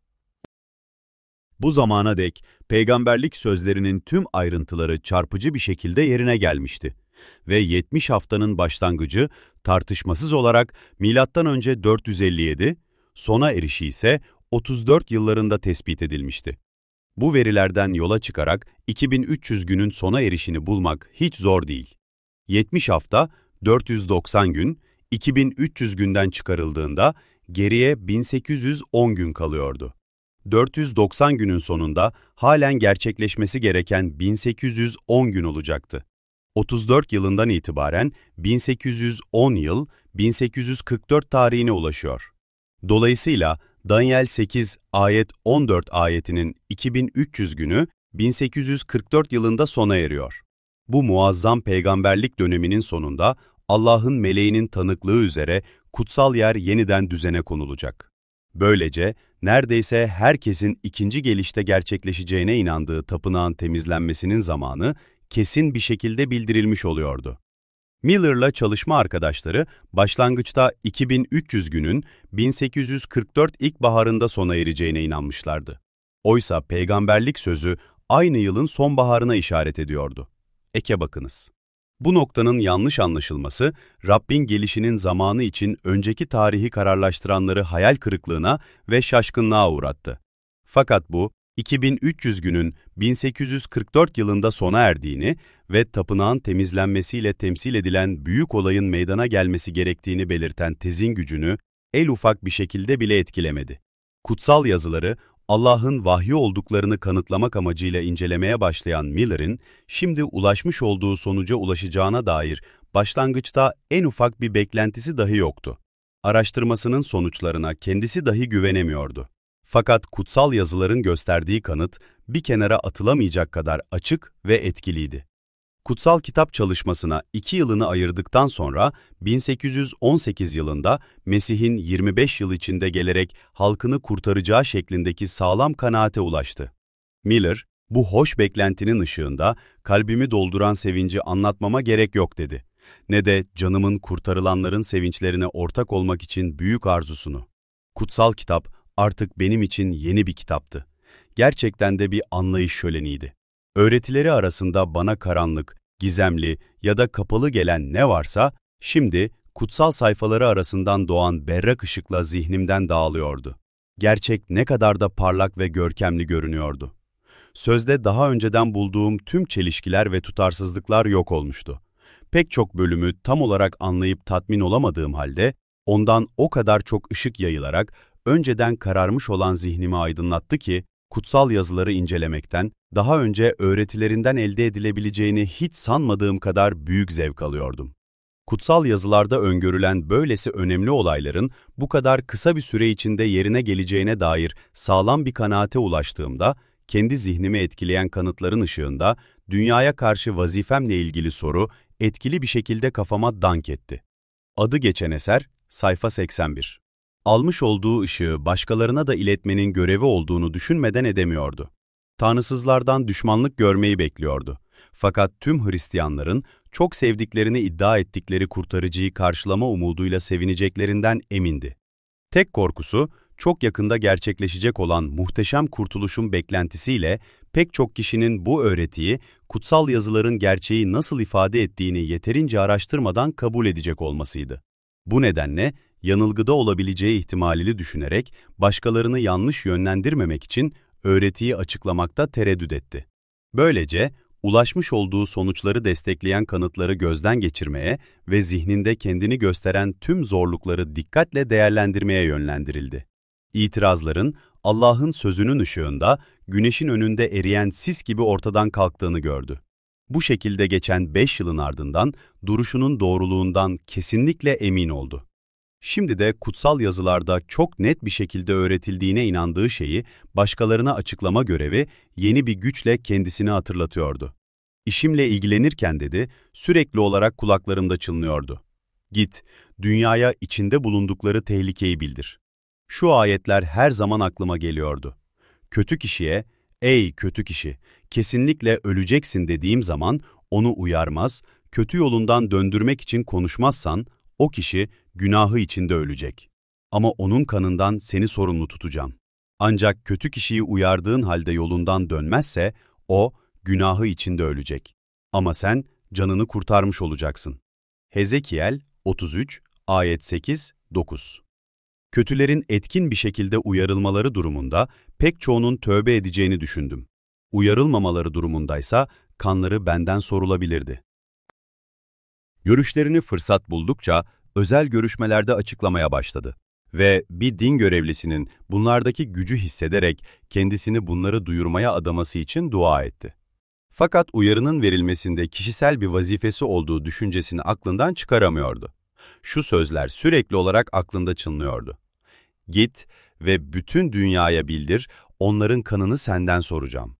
Bu zamana dek peygamberlik sözlerinin tüm ayrıntıları çarpıcı bir şekilde yerine gelmişti ve yetmiş haftanın başlangıcı tartışmasız olarak milattan önce dört yüz elli yedi, sona erişi ise otuz dört yıllarında tespit edilmişti. Bu verilerden yola çıkarak iki bin üç yüz günün sona erişini bulmak hiç zor değil. yetmiş hafta, dört yüz doksan gün, iki bin üç yüz günden çıkarıldığında geriye bin sekiz yüz on gün kalıyordu. dört yüz doksan günün sonunda halen gerçekleşmesi gereken bin sekiz yüz on gün olacaktı. otuz dört yılından itibaren bin sekiz yüz on yıl, bin sekiz yüz kırk dört tarihine ulaşıyor. Dolayısıyla Daniel sekiz ayet on dört ayetinin iki bin üç yüz günü bin sekiz yüz kırk dört yılında sona eriyor. Bu muazzam peygamberlik döneminin sonunda Allah'ın meleğinin tanıklığı üzere kutsal yer yeniden düzene konulacak. Böylece neredeyse herkesin ikinci gelişte gerçekleşeceğine inandığı tapınağın temizlenmesinin zamanı kesin bir şekilde bildirilmiş oluyordu. Miller'la çalışma arkadaşları başlangıçta iki bin üç yüz günün bin sekiz yüz kırk dört ilkbaharında sona ereceğine inanmışlardı. Oysa peygamberlik sözü aynı yılın sonbaharına işaret ediyordu. Eke bakınız. Bu noktanın yanlış anlaşılması, Rabbin gelişinin zamanı için önceki tarihi kararlaştıranları hayal kırıklığına ve şaşkınlığa uğrattı. Fakat bu, iki bin üç yüz günün bin sekiz yüz kırk dört yılında sona erdiğini ve tapınağın temizlenmesiyle temsil edilen büyük olayın meydana gelmesi gerektiğini belirten tezin gücünü el ufak bir şekilde bile etkilemedi. Kutsal yazıları, Allah'ın vahyi olduklarını kanıtlamak amacıyla incelemeye başlayan Miller'in, şimdi ulaşmış olduğu sonuca ulaşacağına dair başlangıçta en ufak bir beklentisi dahi yoktu. Araştırmasının sonuçlarına kendisi dahi güvenemiyordu. Fakat kutsal yazıların gösterdiği kanıt bir kenara atılamayacak kadar açık ve etkiliydi. Kutsal kitap çalışmasına iki yılını ayırdıktan sonra bin sekiz yüz on sekiz yılında Mesih'in yirmi beş yıl içinde gelerek halkını kurtaracağı şeklindeki sağlam kanaate ulaştı. Miller, bu hoş beklentinin ışığında kalbimi dolduran sevinci anlatmama gerek yok dedi. Ne de canımın kurtarılanların sevinçlerine ortak olmak için büyük arzusunu. Kutsal kitap artık benim için yeni bir kitaptı. Gerçekten de bir anlayış şöleniydi. Öğretileri arasında bana karanlık, gizemli ya da kapalı gelen ne varsa, şimdi kutsal sayfaları arasından doğan berrak ışıkla zihnimden dağılıyordu. Gerçek ne kadar da parlak ve görkemli görünüyordu. Sözde daha önceden bulduğum tüm çelişkiler ve tutarsızlıklar yok olmuştu. Pek çok bölümü tam olarak anlayıp tatmin olamadığım halde, Ondan o kadar çok ışık yayılarak önceden kararmış olan zihnimi aydınlattı ki, kutsal yazıları incelemekten, daha önce öğretilerinden elde edilebileceğini hiç sanmadığım kadar büyük zevk alıyordum. Kutsal yazılarda öngörülen böylesi önemli olayların bu kadar kısa bir süre içinde yerine geleceğine dair sağlam bir kanaate ulaştığımda, kendi zihnimi etkileyen kanıtların ışığında, dünyaya karşı vazifemle ilgili soru etkili bir şekilde kafama dank etti. Adı geçen eser, sayfa seksen bir. Almış olduğu ışığı başkalarına da iletmenin görevi olduğunu düşünmeden edemiyordu. Tanrısızlardan düşmanlık görmeyi bekliyordu. Fakat tüm Hristiyanların çok sevdiklerini iddia ettikleri kurtarıcıyı karşılama umuduyla sevineceklerinden emindi. Tek korkusu, çok yakında gerçekleşecek olan muhteşem kurtuluşun beklentisiyle pek çok kişinin bu öğretiyi, kutsal yazıların gerçeği nasıl ifade ettiğini yeterince araştırmadan kabul edecek olmasıydı. Bu nedenle, yanılgıda olabileceği ihtimalini düşünerek başkalarını yanlış yönlendirmemek için öğretiyi açıklamakta tereddüt etti. Böylece, ulaşmış olduğu sonuçları destekleyen kanıtları gözden geçirmeye ve zihninde kendini gösteren tüm zorlukları dikkatle değerlendirmeye yönlendirildi. İtirazların, Allah'ın sözünün ışığında güneşin önünde eriyen sis gibi ortadan kalktığını gördü. Bu şekilde geçen beş yılın ardından duruşunun doğruluğundan kesinlikle emin oldu. Şimdi de kutsal yazılarda çok net bir şekilde öğretildiğine inandığı şeyi başkalarına açıklama görevi yeni bir güçle kendisini hatırlatıyordu. İşimle ilgilenirken dedi, sürekli olarak kulaklarımda çınlıyordu. Git, dünyaya içinde bulundukları tehlikeyi bildir. Şu ayetler her zaman aklıma geliyordu. Kötü kişiye, ey kötü kişi, kesinlikle öleceksin dediğim zaman onu uyarmaz, kötü yolundan döndürmek için konuşmazsan, o kişi günahı içinde ölecek. Ama onun kanından seni sorumlu tutacağım. Ancak kötü kişiyi uyardığın halde yolundan dönmezse, o günahı içinde ölecek. Ama sen canını kurtarmış olacaksın. Hezekiel otuz üç, ayet sekiz dokuz. Kötülerin etkin bir şekilde uyarılmaları durumunda pek çoğunun tövbe edeceğini düşündüm. Uyarılmamaları durumundaysa kanları benden sorulabilirdi. Görüşlerini fırsat buldukça özel görüşmelerde açıklamaya başladı ve bir din görevlisinin bunlardaki gücü hissederek kendisini bunları duyurmaya adaması için dua etti. Fakat uyarının verilmesinde kişisel bir vazifesi olduğu düşüncesini aklından çıkaramıyordu. Şu sözler sürekli olarak aklında çınlıyordu. Git ve bütün dünyaya bildir, onların kanını senden soracağım.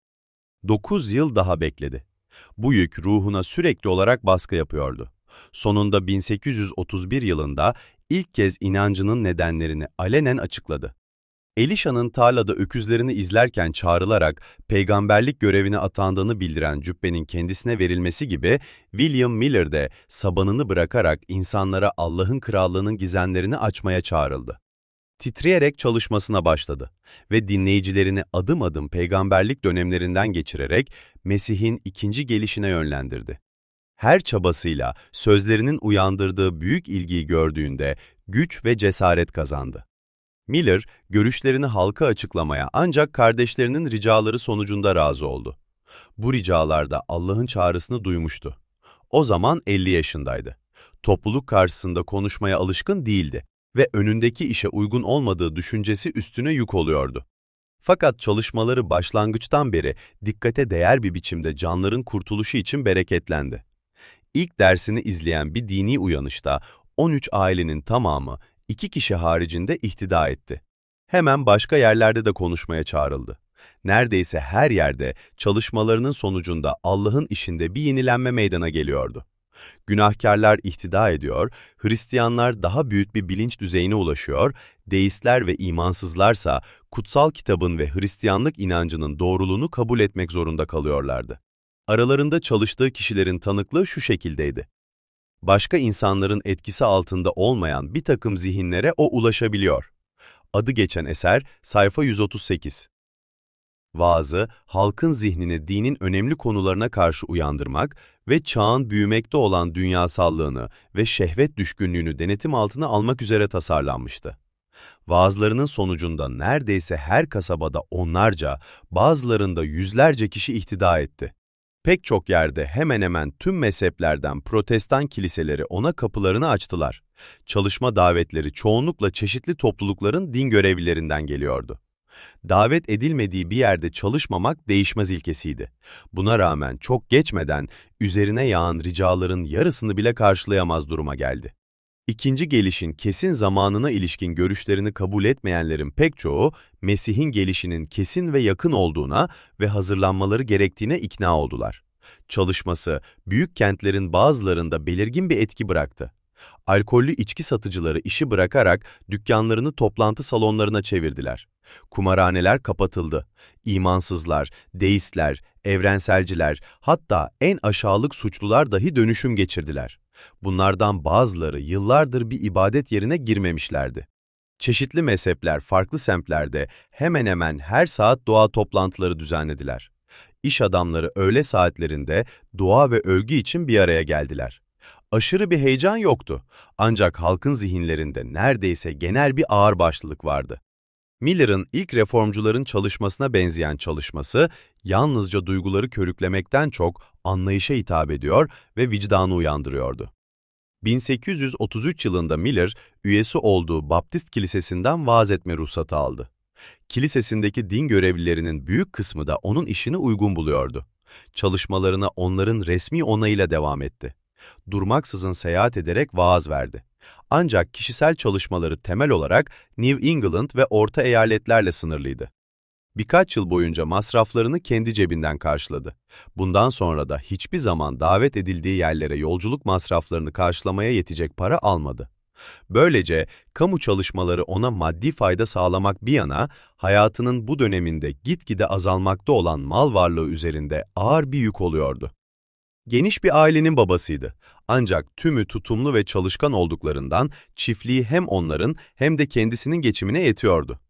Dokuz yıl daha bekledi. Bu yük ruhuna sürekli olarak baskı yapıyordu. Sonunda bin sekiz yüz otuz bir yılında ilk kez inancının nedenlerini alenen açıkladı. Elişa'nın tarlada öküzlerini izlerken çağrılarak peygamberlik görevine atandığını bildiren cübbenin kendisine verilmesi gibi William Miller de sabanını bırakarak insanlara Allah'ın krallığının gizemlerini açmaya çağrıldı. Titreyerek çalışmasına başladı ve dinleyicilerini adım adım peygamberlik dönemlerinden geçirerek Mesih'in ikinci gelişine yönlendirdi. Her çabasıyla sözlerinin uyandırdığı büyük ilgiyi gördüğünde güç ve cesaret kazandı. Miller, görüşlerini halka açıklamaya ancak kardeşlerinin ricaları sonucunda razı oldu. Bu ricalarda Allah'ın çağrısını duymuştu. O zaman elli yaşındaydı. Topluluk karşısında konuşmaya alışkın değildi ve önündeki işe uygun olmadığı düşüncesi üstüne yük oluyordu. Fakat çalışmaları başlangıçtan beri dikkate değer bir biçimde canların kurtuluşu için bereketlendi. İlk dersini izleyen bir dini uyanışta on üç ailenin tamamı iki kişi haricinde ihtida etti. Hemen başka yerlerde de konuşmaya çağrıldı. Neredeyse her yerde çalışmalarının sonucunda Allah'ın işinde bir yenilenme meydana geliyordu. Günahkarlar ihtida ediyor, Hristiyanlar daha büyük bir bilinç düzeyine ulaşıyor, deistler ve imansızlarsa kutsal kitabın ve Hristiyanlık inancının doğruluğunu kabul etmek zorunda kalıyorlardı. Aralarında çalıştığı kişilerin tanıklığı şu şekildeydi. Başka insanların etkisi altında olmayan bir takım zihinlere o ulaşabiliyor. Adı geçen eser sayfa yüz otuz sekiz. Vaazı, halkın zihnini dinin önemli konularına karşı uyandırmak ve çağın büyümekte olan dünyasallığını ve şehvet düşkünlüğünü denetim altına almak üzere tasarlanmıştı. Vaazlarının sonucunda neredeyse her kasabada onlarca, bazılarında yüzlerce kişi ihtida etti. Pek çok yerde hemen hemen tüm mezheplerden Protestan kiliseleri ona kapılarını açtılar. Çalışma davetleri çoğunlukla çeşitli toplulukların din görevlilerinden geliyordu. Davet edilmediği bir yerde çalışmamak değişmez ilkesiydi. Buna rağmen çok geçmeden üzerine yağan ricaların yarısını bile karşılayamaz duruma geldi. İkinci gelişin kesin zamanına ilişkin görüşlerini kabul etmeyenlerin pek çoğu, Mesih'in gelişinin kesin ve yakın olduğuna ve hazırlanmaları gerektiğine ikna oldular. Çalışması, büyük kentlerin bazılarında belirgin bir etki bıraktı. Alkollü içki satıcıları işi bırakarak dükkanlarını toplantı salonlarına çevirdiler. Kumarhaneler kapatıldı. İmansızlar, deistler, evrenselciler, hatta en aşağılık suçlular dahi dönüşüm geçirdiler. Bunlardan bazıları yıllardır bir ibadet yerine girmemişlerdi. Çeşitli mezhepler farklı semtlerde hemen hemen her saat dua toplantıları düzenlediler. İş adamları öğle saatlerinde dua ve övgü için bir araya geldiler. Aşırı bir heyecan yoktu, ancak halkın zihinlerinde neredeyse genel bir ağırbaşlılık vardı. Miller'ın ilk reformcuların çalışmasına benzeyen çalışması, yalnızca duyguları körüklemekten çok anlayışa hitap ediyor ve vicdanı uyandırıyordu. bin sekiz yüz otuz üç yılında Miller, üyesi olduğu Baptist Kilisesi'nden vaaz etme ruhsatı aldı. Kilisesindeki din görevlilerinin büyük kısmı da onun işini uygun buluyordu. Çalışmalarına onların resmi onayıyla devam etti. Durmaksızın seyahat ederek vaaz verdi. Ancak kişisel çalışmaları temel olarak New England ve Orta Eyaletlerle sınırlıydı. Birkaç yıl boyunca masraflarını kendi cebinden karşıladı. Bundan sonra da hiçbir zaman davet edildiği yerlere yolculuk masraflarını karşılamaya yetecek para almadı. Böylece kamu çalışmaları ona maddi fayda sağlamak bir yana, hayatının bu döneminde gitgide azalmakta olan mal varlığı üzerinde ağır bir yük oluyordu. Geniş bir ailenin babasıydı. Ancak tümü tutumlu ve çalışkan olduklarından çiftliği hem onların hem de kendisinin geçimine yetiyordu.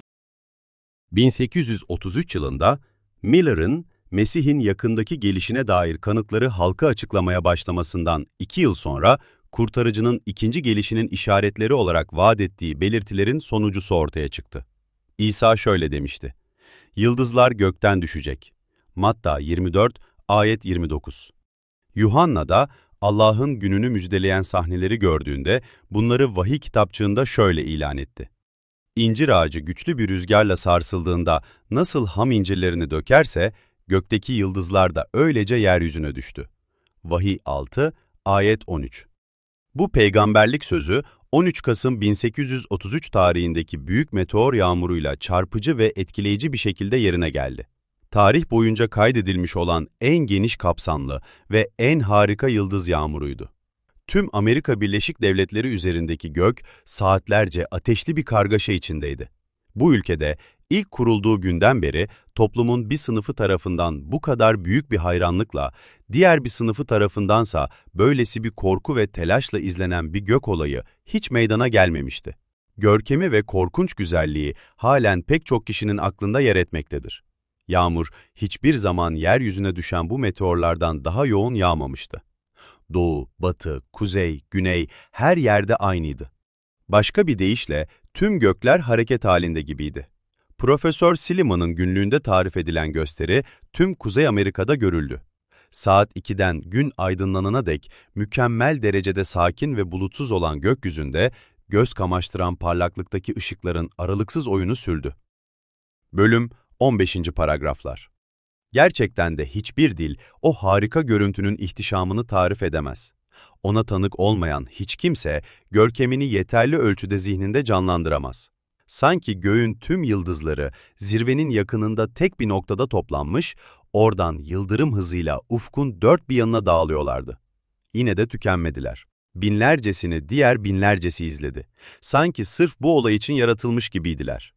bin sekiz yüz otuz üç yılında Miller'ın Mesih'in yakındaki gelişine dair kanıtları halka açıklamaya başlamasından iki yıl sonra kurtarıcının ikinci gelişinin işaretleri olarak vaat ettiği belirtilerin sonucusu ortaya çıktı. İsa şöyle demişti: "Yıldızlar gökten düşecek." Matta yirmi dört, ayet yirmi dokuz. Yuhanna da Allah'ın gününü müjdeleyen sahneleri gördüğünde bunları vahiy kitapçığında şöyle ilan etti: "İncir ağacı güçlü bir rüzgarla sarsıldığında nasıl ham incirlerini dökerse, gökteki yıldızlar da öylece yeryüzüne düştü." Vahiy altı, ayet on üç. Bu peygamberlik sözü on üç Kasım bin sekiz yüz otuz üç tarihindeki büyük meteor yağmuruyla çarpıcı ve etkileyici bir şekilde yerine geldi. Tarih boyunca kaydedilmiş olan en geniş kapsamlı ve en harika yıldız yağmuruydu. Tüm Amerika Birleşik Devletleri üzerindeki gök saatlerce ateşli bir kargaşa içindeydi. Bu ülkede ilk kurulduğu günden beri toplumun bir sınıfı tarafından bu kadar büyük bir hayranlıkla, diğer bir sınıfı tarafındansa böylesi bir korku ve telaşla izlenen bir gök olayı hiç meydana gelmemişti. Görkemi ve korkunç güzelliği halen pek çok kişinin aklında yer etmektedir. Yağmur hiçbir zaman yeryüzüne düşen bu meteorlardan daha yoğun yağmamıştı. Doğu, batı, kuzey, güney her yerde aynıydı. Başka bir deyişle tüm gökler hareket halinde gibiydi. Profesör Silliman'ın günlüğünde tarif edilen gösteri tüm Kuzey Amerika'da görüldü. Saat ikiden gün aydınlanana dek mükemmel derecede sakin ve bulutsuz olan gökyüzünde göz kamaştıran parlaklıktaki ışıkların aralıksız oyunu sürdü. Bölüm on beşinci paragraflar. Gerçekten de hiçbir dil o harika görüntünün ihtişamını tarif edemez. Ona tanık olmayan hiç kimse görkemini yeterli ölçüde zihninde canlandıramaz. Sanki göğün tüm yıldızları zirvenin yakınında tek bir noktada toplanmış, oradan yıldırım hızıyla ufkun dört bir yanına dağılıyorlardı. Yine de tükenmediler. Binlercesini diğer binlercesi izledi. Sanki sırf bu olay için yaratılmış gibiydiler.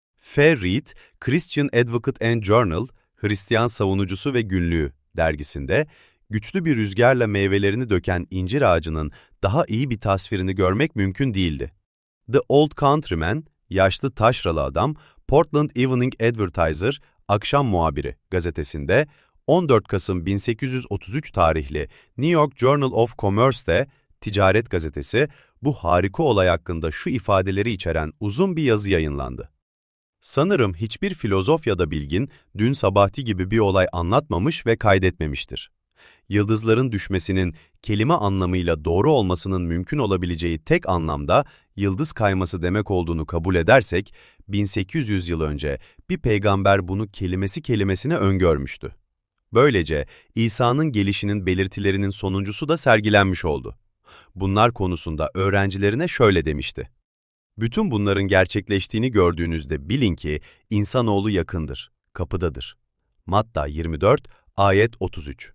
F. Reed, Christian Advocate and Journal, Hristiyan Savunucusu ve Günlüğü dergisinde, güçlü bir rüzgarla meyvelerini döken incir ağacının daha iyi bir tasvirini görmek mümkün değildi. The Old Countryman, yaşlı taşralı adam, Portland Evening Advertiser, akşam muhabiri gazetesinde, on dört Kasım bin sekiz yüz otuz üç tarihli New York Journal of Commerce'te, ticaret gazetesi, bu harika olay hakkında şu ifadeleri içeren uzun bir yazı yayınlandı. Sanırım hiçbir filozof ya da bilgin dün sabahki gibi bir olay anlatmamış ve kaydetmemiştir. Yıldızların düşmesinin kelime anlamıyla doğru olmasının mümkün olabileceği tek anlamda yıldız kayması demek olduğunu kabul edersek, bin sekiz yüz yıl önce bir peygamber bunu kelimesi kelimesine öngörmüştü. Böylece İsa'nın gelişinin belirtilerinin sonuncusu da sergilenmiş oldu. Bunlar konusunda öğrencilerine şöyle demişti: "Bütün bunların gerçekleştiğini gördüğünüzde bilin ki insanoğlu yakındır, kapıdadır." Matta yirmi dört, ayet otuz üç.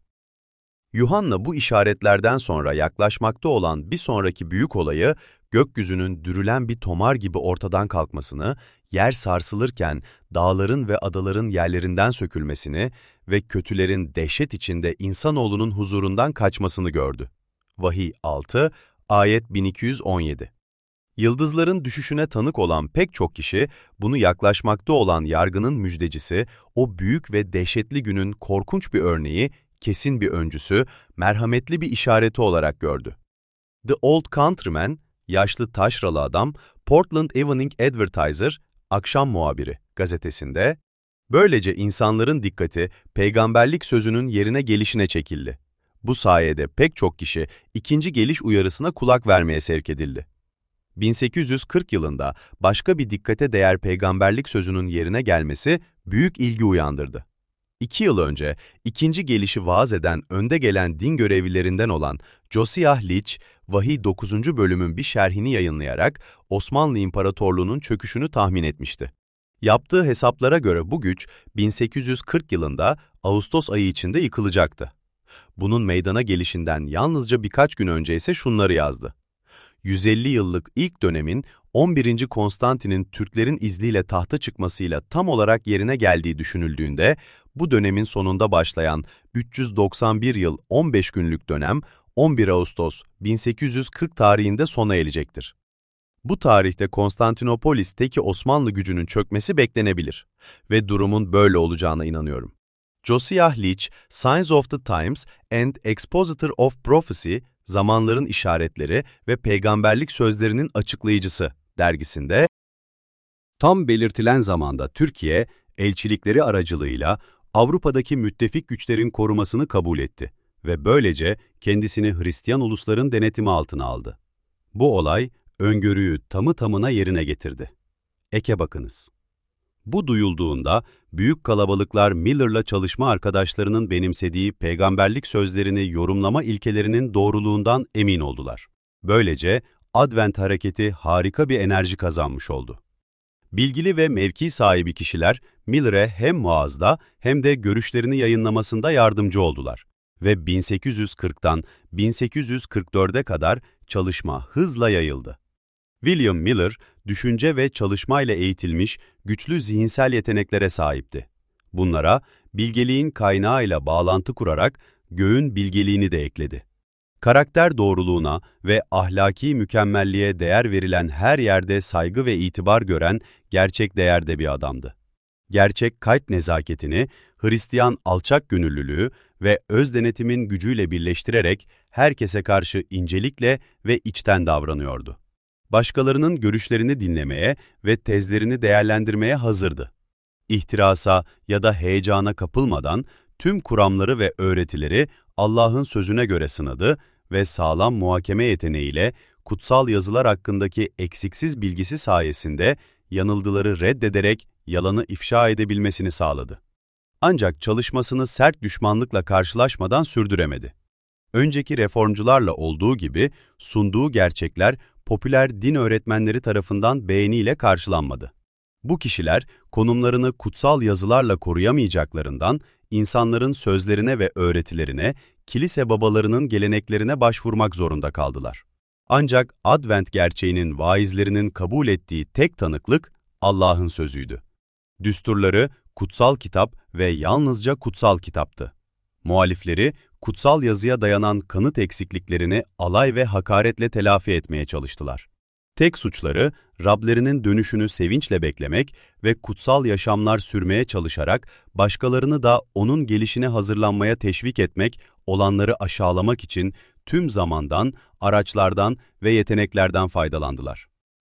Yuhanna bu işaretlerden sonra yaklaşmakta olan bir sonraki büyük olayı, gökyüzünün dürülen bir tomar gibi ortadan kalkmasını, yer sarsılırken dağların ve adaların yerlerinden sökülmesini ve kötülerin dehşet içinde insanoğlunun huzurundan kaçmasını gördü. Vahiy altı, ayet bin iki yüz on yedi. Yıldızların düşüşüne tanık olan pek çok kişi, bunu yaklaşmakta olan yargının müjdecisi, o büyük ve dehşetli günün korkunç bir örneği, kesin bir öncüsü, merhametli bir işareti olarak gördü. The Old Countryman, yaşlı taşralı adam, Portland Evening Advertiser, akşam muhabiri gazetesinde, böylece insanların dikkati peygamberlik sözünün yerine gelişine çekildi. Bu sayede pek çok kişi ikinci geliş uyarısına kulak vermeye sevk edildi. bin sekiz yüz kırk yılında başka bir dikkate değer peygamberlik sözünün yerine gelmesi büyük ilgi uyandırdı. İki yıl önce ikinci gelişi vaaz eden önde gelen din görevlilerinden olan Josiah Litch, Vahiy dokuzuncu bölümün bir şerhini yayınlayarak Osmanlı İmparatorluğu'nun çöküşünü tahmin etmişti. Yaptığı hesaplara göre bu güç bin sekiz yüz kırk yılında Ağustos ayı içinde yıkılacaktı. Bunun meydana gelişinden yalnızca birkaç gün önce ise şunları yazdı: yüz elli yıllık ilk dönemin on birinci Konstantin'in Türklerin izniyle tahta çıkmasıyla tam olarak yerine geldiği düşünüldüğünde, bu dönemin sonunda başlayan üç yüz doksan bir yıl on beş günlük dönem on bir Ağustos bin sekiz yüz kırk tarihinde sona erecektir. Bu tarihte Konstantinopolis'teki Osmanlı gücünün çökmesi beklenebilir ve durumun böyle olacağına inanıyorum. Josiah Litch, Signs of the Times and Expositor of Prophecy, Zamanların İşaretleri ve Peygamberlik Sözlerinin Açıklayıcısı dergisinde, tam belirtilen zamanda Türkiye, elçilikleri aracılığıyla Avrupa'daki müttefik güçlerin korumasını kabul etti ve böylece kendisini Hristiyan ulusların denetimi altına aldı. Bu olay, öngörüyü tamı tamına yerine getirdi. Eke bakınız. Bu duyulduğunda büyük kalabalıklar Miller'la çalışma arkadaşlarının benimsediği peygamberlik sözlerini yorumlama ilkelerinin doğruluğundan emin oldular. Böylece Advent hareketi harika bir enerji kazanmış oldu. Bilgili ve mevki sahibi kişiler Miller'e hem muazda hem de görüşlerini yayınlamasında yardımcı oldular ve bin sekiz yüz kırktan bin sekiz yüz kırk dörde kadar çalışma hızla yayıldı. William Miller, düşünce ve çalışmayla eğitilmiş, güçlü zihinsel yeteneklere sahipti. Bunlara, bilgeliğin kaynağıyla bağlantı kurarak göğün bilgeliğini de ekledi. Karakter doğruluğuna ve ahlaki mükemmelliğe değer verilen her yerde saygı ve itibar gören gerçek değerde bir adamdı. Gerçek kalp nezaketini, Hristiyan alçak gönüllülüğü ve öz denetimin gücüyle birleştirerek herkese karşı incelikle ve içten davranıyordu. Başkalarının görüşlerini dinlemeye ve tezlerini değerlendirmeye hazırdı. İhtirasa ya da heyecana kapılmadan tüm kuramları ve öğretileri Allah'ın sözüne göre sınadı ve sağlam muhakeme yeteneğiyle kutsal yazılar hakkındaki eksiksiz bilgisi sayesinde yanılgıları reddederek yalanı ifşa edebilmesini sağladı. Ancak çalışmasını sert düşmanlıkla karşılaşmadan sürdüremedi. Önceki reformcularla olduğu gibi sunduğu gerçekler popüler din öğretmenleri tarafından beğeniyle karşılanmadı. Bu kişiler konumlarını kutsal yazılarla koruyamayacaklarından insanların sözlerine ve öğretilerine, kilise babalarının geleneklerine başvurmak zorunda kaldılar. Ancak Advent gerçeğinin vaizlerinin kabul ettiği tek tanıklık Allah'ın sözüydü. Düsturları kutsal kitap ve yalnızca kutsal kitaptı. Muhalifleri, kutsal yazıya dayanan kanıt eksikliklerini alay ve hakaretle telafi etmeye çalıştılar. Tek suçları, Rablerinin dönüşünü sevinçle beklemek ve kutsal yaşamlar sürmeye çalışarak başkalarını da onun gelişine hazırlanmaya teşvik etmek, olanları aşağılamak için tüm zamandan, araçlardan ve yeteneklerden faydalandılar.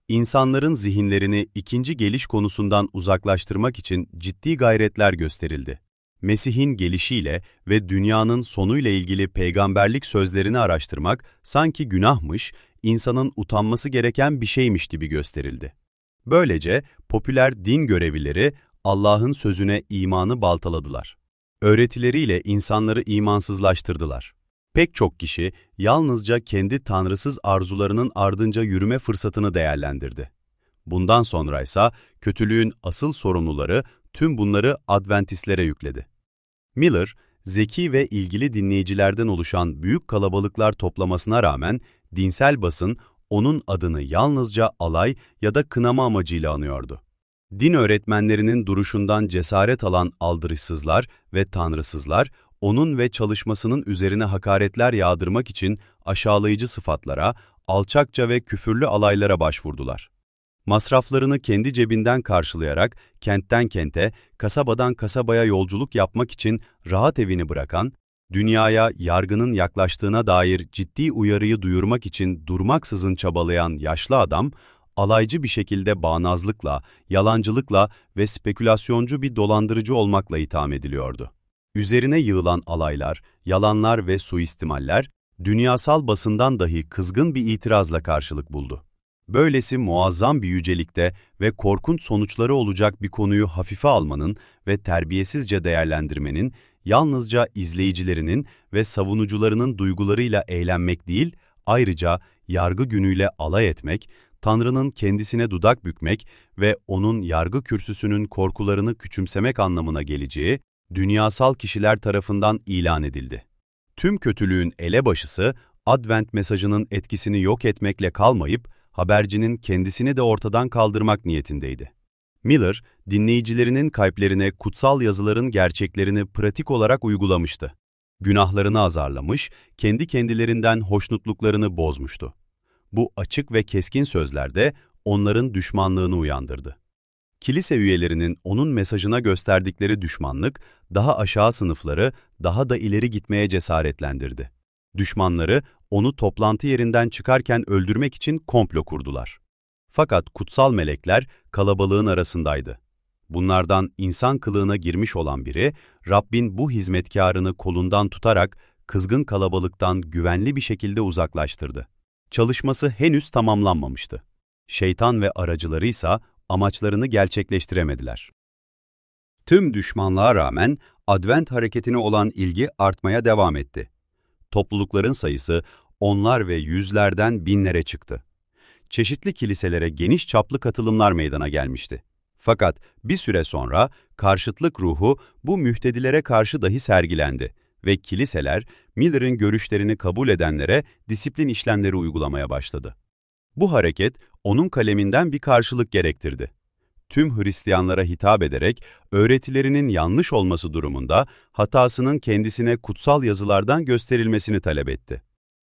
İnsanların zihinlerini ikinci geliş konusundan uzaklaştırmak için ciddi gayretler gösterildi. Mesih'in gelişiyle ve dünyanın sonuyla ilgili peygamberlik sözlerini araştırmak sanki günahmış, insanın utanması gereken bir şeymiş gibi gösterildi. Böylece popüler din görevlileri Allah'ın sözüne imanı baltaladılar. Öğretileriyle insanları imansızlaştırdılar. Pek çok kişi yalnızca kendi tanrısız arzularının ardınca yürüme fırsatını değerlendirdi. Bundan sonraysa kötülüğün asıl sorumluları tüm bunları Adventistlere yükledi. Miller, zeki ve ilgili dinleyicilerden oluşan büyük kalabalıklar toplamasına rağmen dinsel basın onun adını yalnızca alay ya da kınama amacıyla anıyordu. Din öğretmenlerinin duruşundan cesaret alan aldırışsızlar ve tanrısızlar, onun ve çalışmasının üzerine hakaretler yağdırmak için aşağılayıcı sıfatlara, alçakça ve küfürlü alaylara başvurdular. Masraflarını kendi cebinden karşılayarak kentten kente, kasabadan kasabaya yolculuk yapmak için rahat evini bırakan, dünyaya yargının yaklaştığına dair ciddi uyarıyı duyurmak için durmaksızın çabalayan yaşlı adam, alaycı bir şekilde bağnazlıkla, yalancılıkla ve spekülasyoncu bir dolandırıcı olmakla itham ediliyordu. Üzerine yığılan alaylar, yalanlar ve suistimaller, dünyasal basından dahi kızgın bir itirazla karşılık buldu. Böylesi muazzam bir yücelikte ve korkunç sonuçları olacak bir konuyu hafife almanın ve terbiyesizce değerlendirmenin, yalnızca izleyicilerinin ve savunucularının duygularıyla eğlenmek değil, ayrıca yargı günüyle alay etmek, Tanrı'nın kendisine dudak bükmek ve onun yargı kürsüsünün korkularını küçümsemek anlamına geleceği, dünyasal kişiler tarafından ilan edildi. Tüm kötülüğün elebaşısı, Advent mesajının etkisini yok etmekle kalmayıp, habercinin kendisini de ortadan kaldırmak niyetindeydi. Miller, dinleyicilerinin kalplerine kutsal yazıların gerçeklerini pratik olarak uygulamıştı. Günahlarını azarlamış, kendi kendilerinden hoşnutluklarını bozmuştu. Bu açık ve keskin sözlerde onların düşmanlığını uyandırdı. Kilise üyelerinin onun mesajına gösterdikleri düşmanlık, daha aşağı sınıfları daha da ileri gitmeye cesaretlendirdi. Düşmanları, onu toplantı yerinden çıkarken öldürmek için komplo kurdular. Fakat kutsal melekler kalabalığın arasındaydı. Bunlardan insan kılığına girmiş olan biri, Rabbin bu hizmetkarını kolundan tutarak kızgın kalabalıktan güvenli bir şekilde uzaklaştırdı. Çalışması henüz tamamlanmamıştı. Şeytan ve aracıları ise amaçlarını gerçekleştiremediler. Tüm düşmanlığa rağmen Advent hareketine olan ilgi artmaya devam etti. Toplulukların sayısı onlar ve yüzlerden binlere çıktı. Çeşitli kiliselere geniş çaplı katılımlar meydana gelmişti. Fakat bir süre sonra karşıtlık ruhu bu mühtedilere karşı dahi sergilendi ve kiliseler Miller'in görüşlerini kabul edenlere disiplin işlemleri uygulamaya başladı. Bu hareket onun kaleminden bir karşılık gerektirdi. Tüm Hristiyanlara hitap ederek öğretilerinin yanlış olması durumunda hatasının kendisine kutsal yazılardan gösterilmesini talep etti.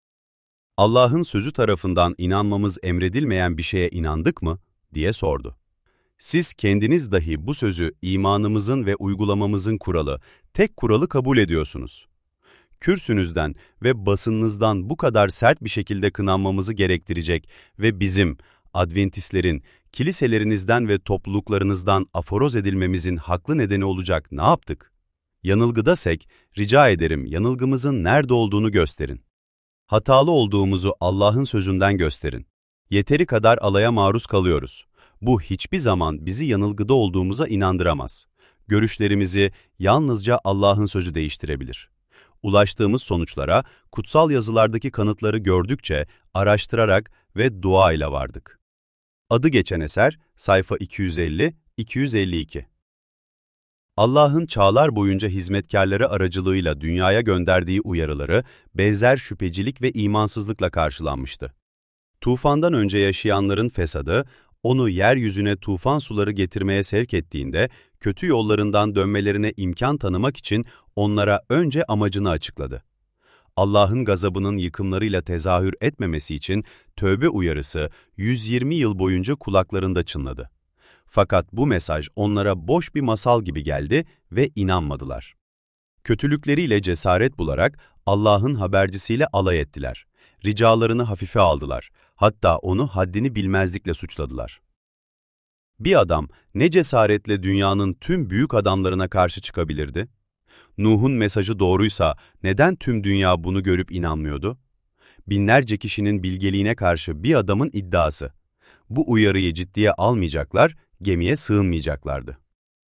Allah'ın sözü tarafından inanmamız emredilmeyen bir şeye inandık mı? Diye sordu. Siz kendiniz dahi bu sözü imanımızın ve uygulamamızın kuralı, tek kuralı kabul ediyorsunuz. Kürsünüzden ve basınınızdan bu kadar sert bir şekilde kınanmamızı gerektirecek ve bizim, Adventistlerin, kiliselerinizden ve topluluklarınızdan aforoz edilmemizin haklı nedeni olacak ne yaptık? Yanılgıdasek, rica ederim yanılgımızın nerede olduğunu gösterin. Hatalı olduğumuzu Allah'ın sözünden gösterin. Yeteri kadar alaya maruz kalıyoruz. Bu hiçbir zaman bizi yanılgıda olduğumuza inandıramaz. Görüşlerimizi yalnızca Allah'ın sözü değiştirebilir. Ulaştığımız sonuçlara kutsal yazılardaki kanıtları gördükçe araştırarak ve dua ile vardık. Adı geçen eser sayfa iki yüz elli iki yüz elli iki. Allah'ın çağlar boyunca hizmetkarları aracılığıyla dünyaya gönderdiği uyarıları benzer şüphecilik ve imansızlıkla karşılanmıştı. Tufandan önce yaşayanların fesadı, onu yeryüzüne tufan suları getirmeye sevk ettiğinde, kötü yollarından dönmelerine imkan tanımak için onlara önce amacını açıkladı. Allah'ın gazabının yıkımlarıyla tezahür etmemesi için tövbe uyarısı yüz yirmi yıl boyunca kulaklarında çınladı. Fakat bu mesaj onlara boş bir masal gibi geldi ve inanmadılar. Kötülükleriyle cesaret bularak Allah'ın habercisiyle alay ettiler. Ricalarını hafife aldılar. Hatta onu haddini bilmezlikle suçladılar. Bir adam ne cesaretle dünyanın tüm büyük adamlarına karşı çıkabilirdi? Nuh'un mesajı doğruysa neden tüm dünya bunu görüp inanmıyordu? Binlerce kişinin bilgeliğine karşı bir adamın iddiası. Bu uyarıyı ciddiye almayacaklar, gemiye sığınmayacaklardı.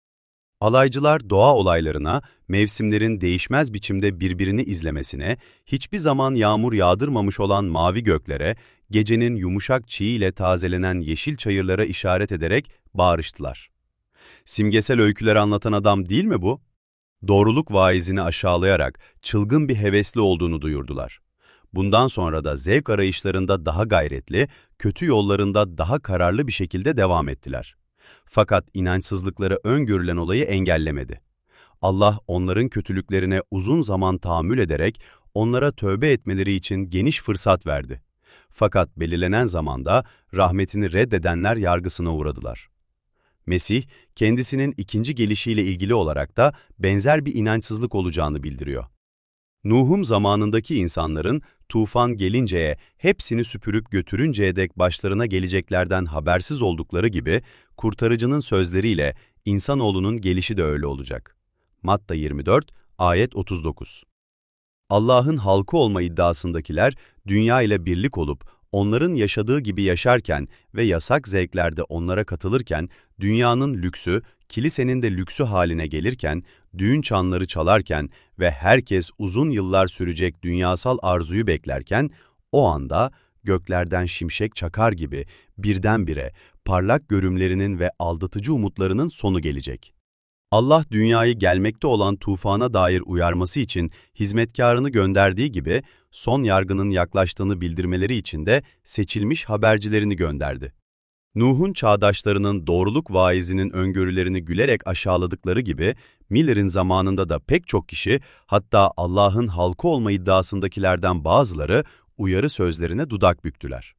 Alaycılar doğa olaylarına, mevsimlerin değişmez biçimde birbirini izlemesine, hiçbir zaman yağmur yağdırmamış olan mavi göklere, gecenin yumuşak çiğ ile tazelenen yeşil çayırlara işaret ederek bağırıştılar. Simgesel öyküler anlatan adam değil mi bu? Doğruluk vaizini aşağılayarak çılgın bir hevesli olduğunu duyurdular. Bundan sonra da zevk arayışlarında daha gayretli, kötü yollarında daha kararlı bir şekilde devam ettiler. Fakat inançsızlıkları öngörülen olayı engellemedi. Allah onların kötülüklerine uzun zaman tahammül ederek onlara tövbe etmeleri için geniş fırsat verdi. Fakat belirlenen zamanda rahmetini reddedenler yargısına uğradılar. Mesih, kendisinin ikinci gelişiyle ilgili olarak da benzer bir inançsızlık olacağını bildiriyor. Nuh'un zamanındaki insanların tufan gelinceye, hepsini süpürüp götürünceye dek başlarına geleceklerden habersiz oldukları gibi, kurtarıcının sözleriyle insanoğlunun gelişi de öyle olacak. Matta yirmi dört, ayet otuz dokuz. Allah'ın halkı olma iddiasındakiler, dünya ile birlik olup, onların yaşadığı gibi yaşarken ve yasak zevklerde onlara katılırken, dünyanın lüksü, kilisenin de lüksü haline gelirken, düğün çanları çalarken ve herkes uzun yıllar sürecek dünyasal arzuyu beklerken, o anda göklerden şimşek çakar gibi birdenbire parlak görümlerinin ve aldatıcı umutlarının sonu gelecek. Allah dünyayı gelmekte olan tufana dair uyarması için hizmetkarını gönderdiği gibi, son yargının yaklaştığını bildirmeleri için de seçilmiş habercilerini gönderdi. Nuh'un çağdaşlarının doğruluk vaizinin öngörülerini gülerek aşağıladıkları gibi, Miller'in zamanında da pek çok kişi, hatta Allah'ın halkı olma iddiasındakilerden bazıları uyarı sözlerine dudak büktüler.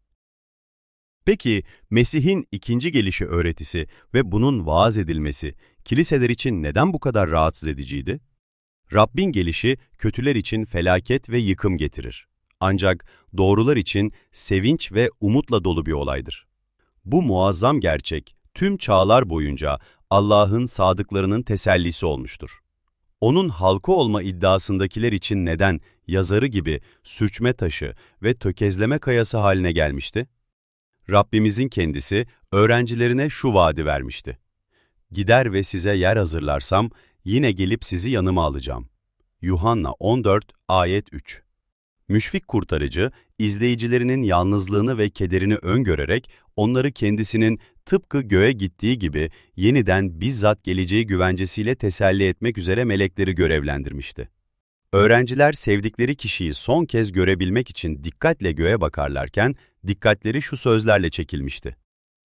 Peki, Mesih'in ikinci gelişi öğretisi ve bunun vaaz edilmesi, kiliseler için neden bu kadar rahatsız ediciydi? Rabbin gelişi, kötüler için felaket ve yıkım getirir. Ancak doğrular için sevinç ve umutla dolu bir olaydır. Bu muazzam gerçek, tüm çağlar boyunca Allah'ın sadıklarının tesellisi olmuştur. Onun halkı olma iddiasındakiler için neden, yazarı gibi sürçme taşı ve tökezleme kayası haline gelmişti? Rabbimizin kendisi, öğrencilerine şu vaadi vermişti. Gider ve size yer hazırlarsam, yine gelip sizi yanıma alacağım. Yuhanna on dört, ayet üç. Müşfik kurtarıcı, izleyicilerinin yalnızlığını ve kederini öngörerek, onları kendisinin tıpkı göğe gittiği gibi yeniden bizzat geleceği güvencesiyle teselli etmek üzere melekleri görevlendirmişti. Öğrenciler sevdikleri kişiyi son kez görebilmek için dikkatle göğe bakarlarken, dikkatleri şu sözlerle çekilmişti.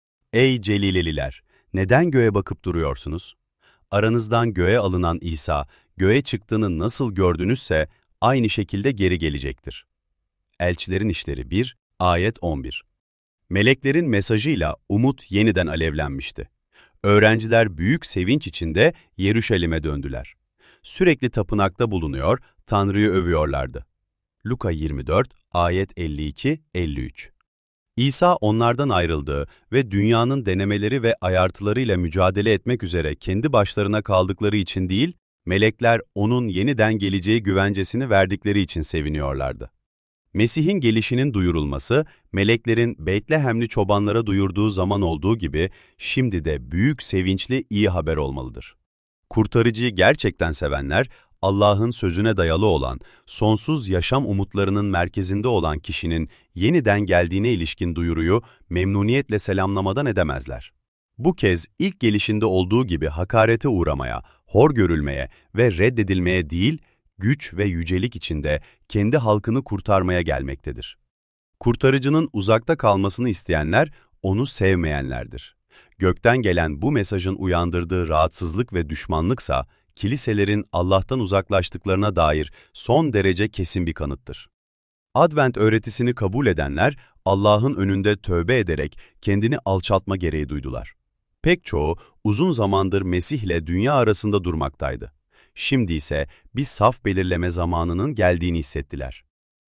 Ey Celileliler! Neden göğe bakıp duruyorsunuz? Aranızdan göğe alınan İsa, göğe çıktığını nasıl gördünüzse, aynı şekilde geri gelecektir. Elçilerin İşleri bir, ayet on bir. Meleklerin mesajıyla umut yeniden alevlenmişti. Öğrenciler büyük sevinç içinde Yeruşalim'e döndüler. Sürekli tapınakta bulunuyor, Tanrı'yı övüyorlardı. Luka yirmi dört, ayet elli iki elli üç. İsa onlardan ayrıldığı ve dünyanın denemeleri ve ayartılarıyla mücadele etmek üzere kendi başlarına kaldıkları için değil, melekler onun yeniden geleceği güvencesini verdikleri için seviniyorlardı. Mesih'in gelişinin duyurulması, meleklerin Betlehemli çobanlara duyurduğu zaman olduğu gibi, şimdi de büyük sevinçli iyi haber olmalıdır. Kurtarıcıyı gerçekten sevenler, Allah'ın sözüne dayalı olan, sonsuz yaşam umutlarının merkezinde olan kişinin yeniden geldiğine ilişkin duyuruyu memnuniyetle selamlamadan edemezler. Bu kez ilk gelişinde olduğu gibi hakarete uğramaya, hor görülmeye ve reddedilmeye değil, güç ve yücelik içinde kendi halkını kurtarmaya gelmektedir. Kurtarıcının uzakta kalmasını isteyenler, onu sevmeyenlerdir. Gökten gelen bu mesajın uyandırdığı rahatsızlık ve düşmanlıksa, kiliselerin Allah'tan uzaklaştıklarına dair son derece kesin bir kanıttır. Advent öğretisini kabul edenler, Allah'ın önünde tövbe ederek kendini alçaltma gereği duydular. Pek çoğu uzun zamandır Mesih'le dünya arasında durmaktaydı. Şimdi ise bir saf belirleme zamanının geldiğini hissettiler.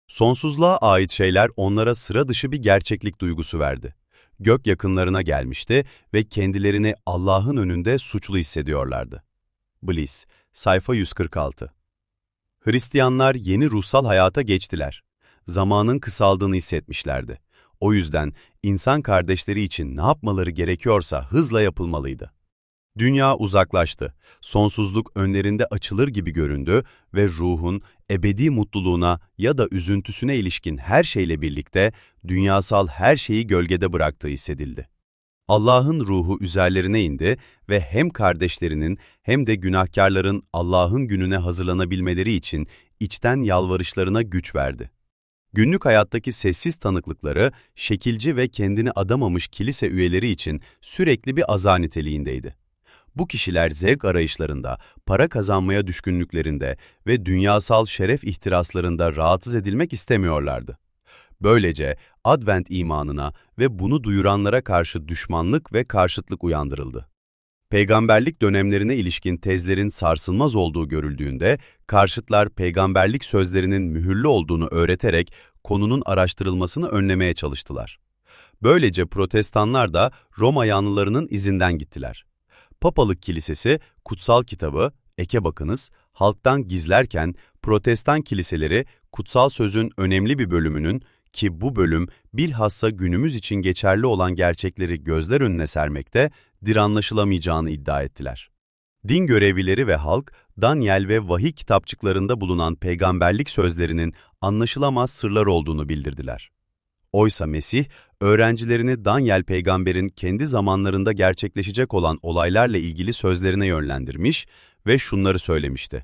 Sonsuzluğa ait şeyler onlara sıra dışı bir gerçeklik duygusu verdi. Gök yakınlarına gelmişti ve kendilerini Allah'ın önünde suçlu hissediyorlardı. Bliss, sayfa yüz kırk altı. Hristiyanlar yeni ruhsal hayata geçtiler. Zamanın kısaldığını hissetmişlerdi. O yüzden insan kardeşleri için ne yapmaları gerekiyorsa hızla yapılmalıydı. Dünya uzaklaştı, sonsuzluk önlerinde açılır gibi göründü ve ruhun ebedi mutluluğuna ya da üzüntüsüne ilişkin her şeyle birlikte dünyasal her şeyi gölgede bıraktığı hissedildi. Allah'ın ruhu üzerlerine indi ve hem kardeşlerinin hem de günahkarların Allah'ın gününe hazırlanabilmeleri için içten yalvarışlarına güç verdi. Günlük hayattaki sessiz tanıklıkları, şekilci ve kendini adamamış kilise üyeleri için sürekli bir aza niteliğindeydi. Bu kişiler zevk arayışlarında, para kazanmaya düşkünlüklerinde ve dünyasal şeref ihtiraslarında rahatsız edilmek istemiyorlardı. Böylece Advent imanına ve bunu duyuranlara karşı düşmanlık ve karşıtlık uyandırıldı. Peygamberlik dönemlerine ilişkin tezlerin sarsılmaz olduğu görüldüğünde, karşıtlar peygamberlik sözlerinin mühürlü olduğunu öğreterek konunun araştırılmasını önlemeye çalıştılar. Böylece protestanlar da Roma yanlılarının izinden gittiler. Papalık Kilisesi, kutsal kitabı, eke bakınız, halktan gizlerken protestan kiliseleri kutsal sözün önemli bir bölümünün, ki bu bölüm bilhassa günümüz için geçerli olan gerçekleri gözler önüne sermekte, dir anlaşılamayacağını iddia ettiler. Din görevlileri ve halk, Daniel ve vahiy kitapçıklarında bulunan peygamberlik sözlerinin anlaşılamaz sırlar olduğunu bildirdiler. Oysa Mesih, öğrencilerini Daniel peygamberin kendi zamanlarında gerçekleşecek olan olaylarla ilgili sözlerine yönlendirmiş ve şunları söylemişti.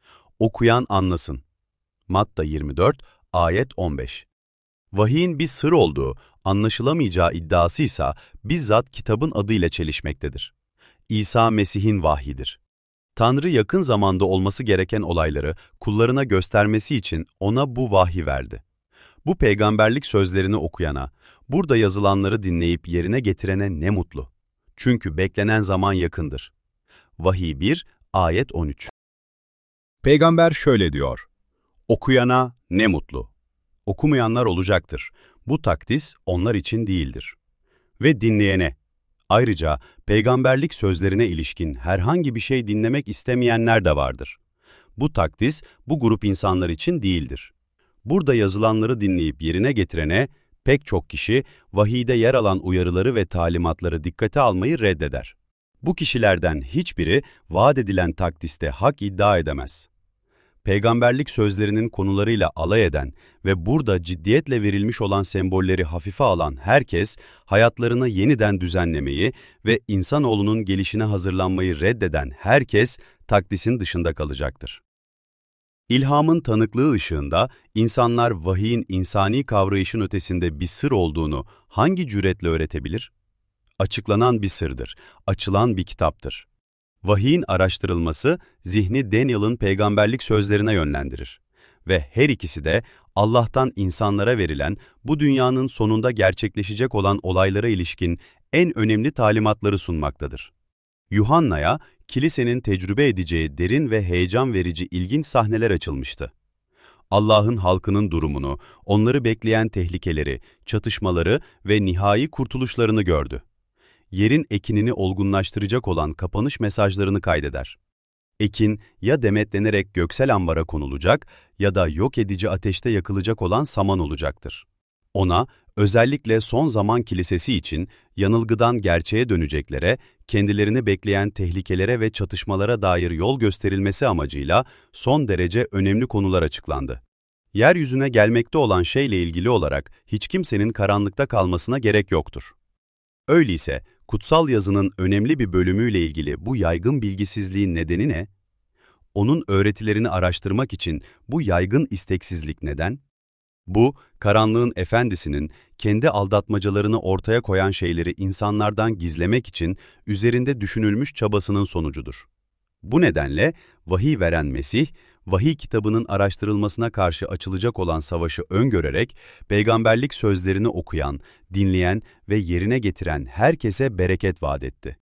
Okuyan anlasın. Matta yirmi dört, ayet on beş. Vahiyin bir sır olduğu, anlaşılamayacağı iddiasıysa bizzat kitabın adıyla çelişmektedir. İsa Mesih'in vahyidir. Tanrı yakın zamanda olması gereken olayları kullarına göstermesi için ona bu vahyi verdi. Bu peygamberlik sözlerini okuyana, burada yazılanları dinleyip yerine getirene ne mutlu. Çünkü beklenen zaman yakındır. Vahiy bir, ayet on üç. Peygamber şöyle diyor, okuyana ne mutlu. Okumayanlar olacaktır. Bu takdis onlar için değildir. Ve dinleyene, ayrıca peygamberlik sözlerine ilişkin herhangi bir şey dinlemek istemeyenler de vardır. Bu takdis bu grup insanlar için değildir. Burada yazılanları dinleyip yerine getirene, pek çok kişi vahiyde yer alan uyarıları ve talimatları dikkate almayı reddeder. Bu kişilerden hiçbiri vaat edilen takdiste hak iddia edemez. Peygamberlik sözlerinin konularıyla alay eden ve burada ciddiyetle verilmiş olan sembolleri hafife alan herkes, hayatlarını yeniden düzenlemeyi ve insanoğlunun gelişine hazırlanmayı reddeden herkes, takdisin dışında kalacaktır. İlhamın tanıklığı ışığında, insanlar vahiyin insani kavrayışın ötesinde bir sır olduğunu hangi cüretle öğretebilir? Açıklanan bir sırdır, açılan bir kitaptır. Vahiyin araştırılması, zihni Daniel'ın peygamberlik sözlerine yönlendirir. Ve her ikisi de Allah'tan insanlara verilen, bu dünyanın sonunda gerçekleşecek olan olaylara ilişkin en önemli talimatları sunmaktadır. Yuhanna'ya, kilisenin tecrübe edeceği derin ve heyecan verici ilginç sahneler açılmıştı. Allah'ın halkının durumunu, onları bekleyen tehlikeleri, çatışmaları ve nihai kurtuluşlarını gördü. Yerin ekinini olgunlaştıracak olan kapanış mesajlarını kaydeder. Ekin ya demetlenerek göksel ambara konulacak ya da yok edici ateşte yakılacak olan saman olacaktır. Ona, özellikle son zaman kilisesi için yanılgıdan gerçeğe döneceklere, kendilerini bekleyen tehlikelere ve çatışmalara dair yol gösterilmesi amacıyla son derece önemli konular açıklandı. Yeryüzüne gelmekte olan şeyle ilgili olarak hiç kimsenin karanlıkta kalmasına gerek yoktur. Öyleyse, kutsal yazının önemli bir bölümüyle ilgili bu yaygın bilgisizliğin nedeni ne? Onun öğretilerini araştırmak için bu yaygın isteksizlik neden? Bu, karanlığın efendisinin kendi aldatmacalarını ortaya koyan şeyleri insanlardan gizlemek için üzerinde düşünülmüş çabasının sonucudur. Bu nedenle vahiy veren Mesih, vahiy kitabının araştırılmasına karşı açılacak olan savaşı öngörerek, peygamberlik sözlerini okuyan, dinleyen ve yerine getiren herkese bereket vaat etti.